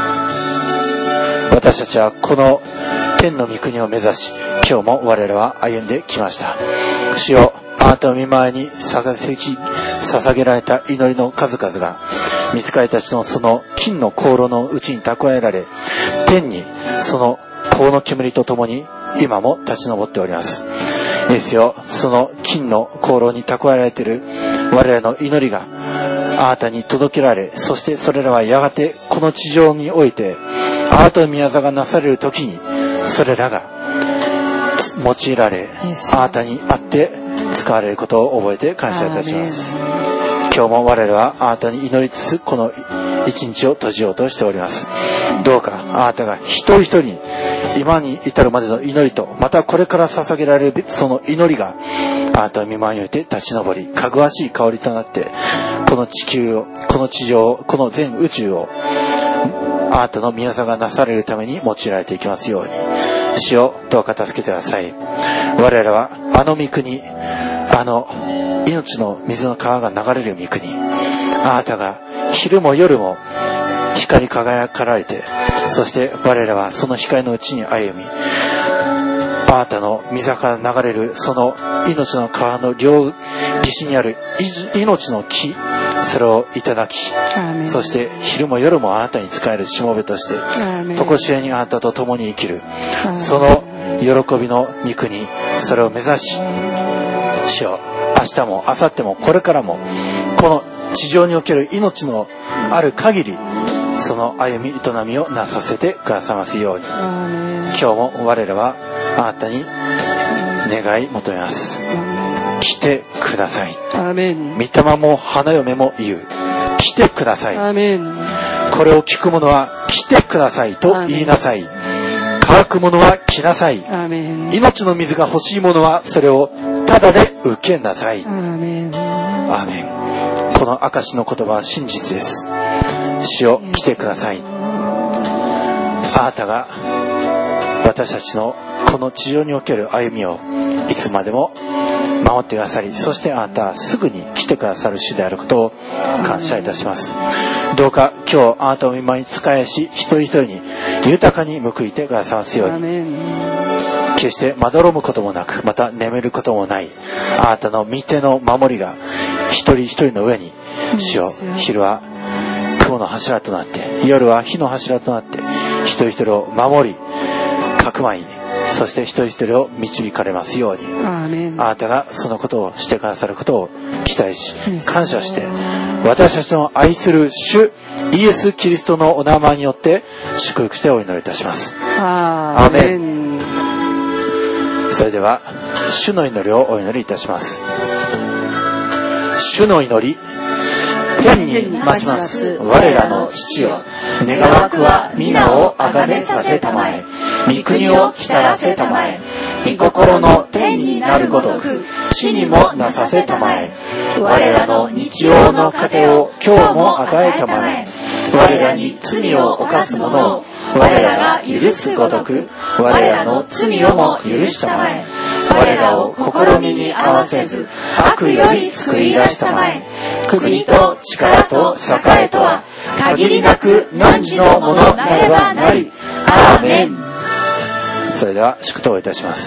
私たちはこの天の御国を目指し、今日も我らは歩んできました。主よ、あなたの御前に捧げられた祈りの数々が、御使いたちのその金の香炉のうちに蓄えられ、天にその香の煙とともに今も立ち上っております。イエスよ、その金の香炉に蓄えられている我らの祈りがあなたに届けられ、そしてそれらはやがてこの地上においてあなたの御業がなされる時に、それらが用いられ、あなたにあって使われることを覚えて感謝いたします。今日も我らはあなたに祈りつつこの一日を閉じようとしております。どうかあなたが一人一人に今に至るまでの祈りと、またこれから捧げられるその祈りがあなたの御前において立ち上り、かぐわしい香りとなって、この地球を、この地上を、この全宇宙をあなたの御業がなされるために用いられていきますように。主よ、どうか助けてください。我らはあの御国、あの命の水の川が流れる御国、あなたが昼も夜も光り輝かられて、そして我らはその光のうちに歩み、あなたの御座から流れるその命の川の両岸にある命の木、それをいただき、そして昼も夜もあなたに仕えるしもべとして常しえにあなたと共に生きる、その喜びの御国、それを目指し、主よ、明日も明後日もこれからもこの地上における命のある限り、その歩み営みをなさせてくださいますように。今日も我らはあなたに願い求めます。来てください。 アーメン。 御霊も花嫁も言う。来てください。 アーメン。 これを聞く者は来てくださいと言いなさい。乾く者は来なさい。 アーメン。 命の水が欲しい者はそれをただで受けなさい。 アーメン。 アーメン。この証の言葉は真実です。主よ、来てください。あなたが私たちのこの地上における歩みをいつまでも守ってくださり、そしてあなたはすぐに来てくださる主であることを感謝いたします。どうか今日あなたを御前に仕えし、一人一人に豊かに報いてくださいますように。決してまどろむこともなく、また眠ることもない、あなたの御手の守りが一人一人の上に、主よ、昼は雲の柱となって、夜は火の柱となって、一人一人を守り、かくまい、そして一人一人を導かれますように。あなたがそのことをしてくださることを期待し、感謝して、私たちの愛する主イエス・キリストのお名前によって祝福してお祈りいたします。アーメン。それでは主の祈りをお祈りいたします。主の祈り。天に増します我らの父よ、願わくは皆をあがめさせたまえ、御国を来たらせたまえ、御心の天になるごとく地にもなさせたまえ、我らの日曜の糧を今日も与えたまえ、我らに罪を犯す者を我らが許すごとく我らの罪をも許したまえ、我らを試みに合わせず悪より救い出したまえ、国と力と栄とは限りなく汝のものなればなり。アーメン。それでは祝祷いたします。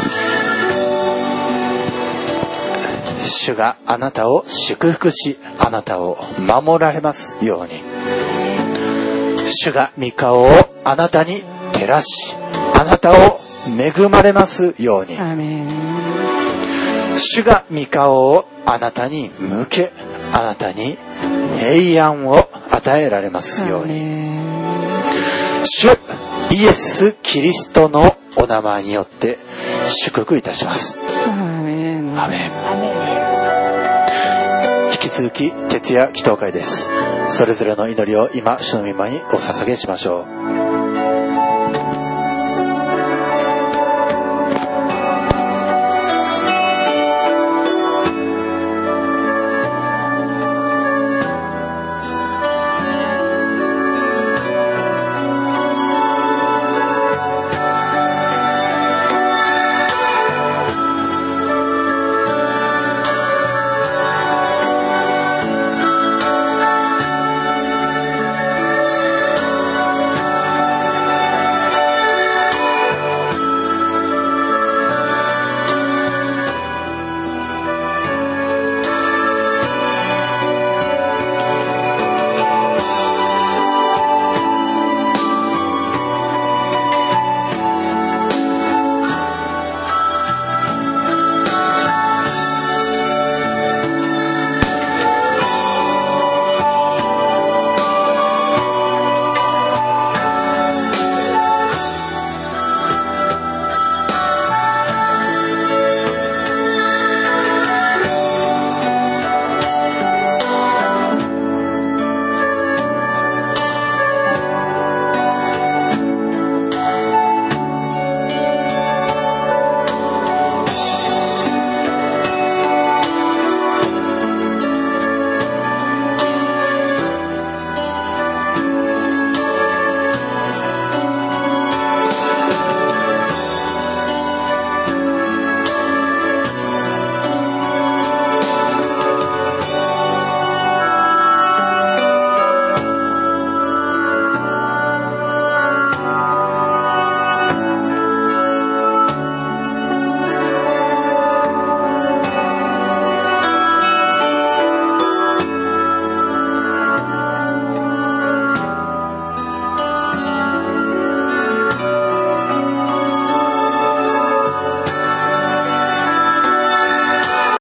主があなたを祝福し、あなたを守られますように。主が御顔をあなたに照らし、あなたを恵まれますように。 アーメン。 主が御顔をあなたに向け、あなたに平安を与えられますように。主イエス・キリストのお名前によって祝福いたします。 アーメン。 アーメン。引き続き徹夜祈祷会です。それぞれの祈りを今主の御前にお捧げしましょう。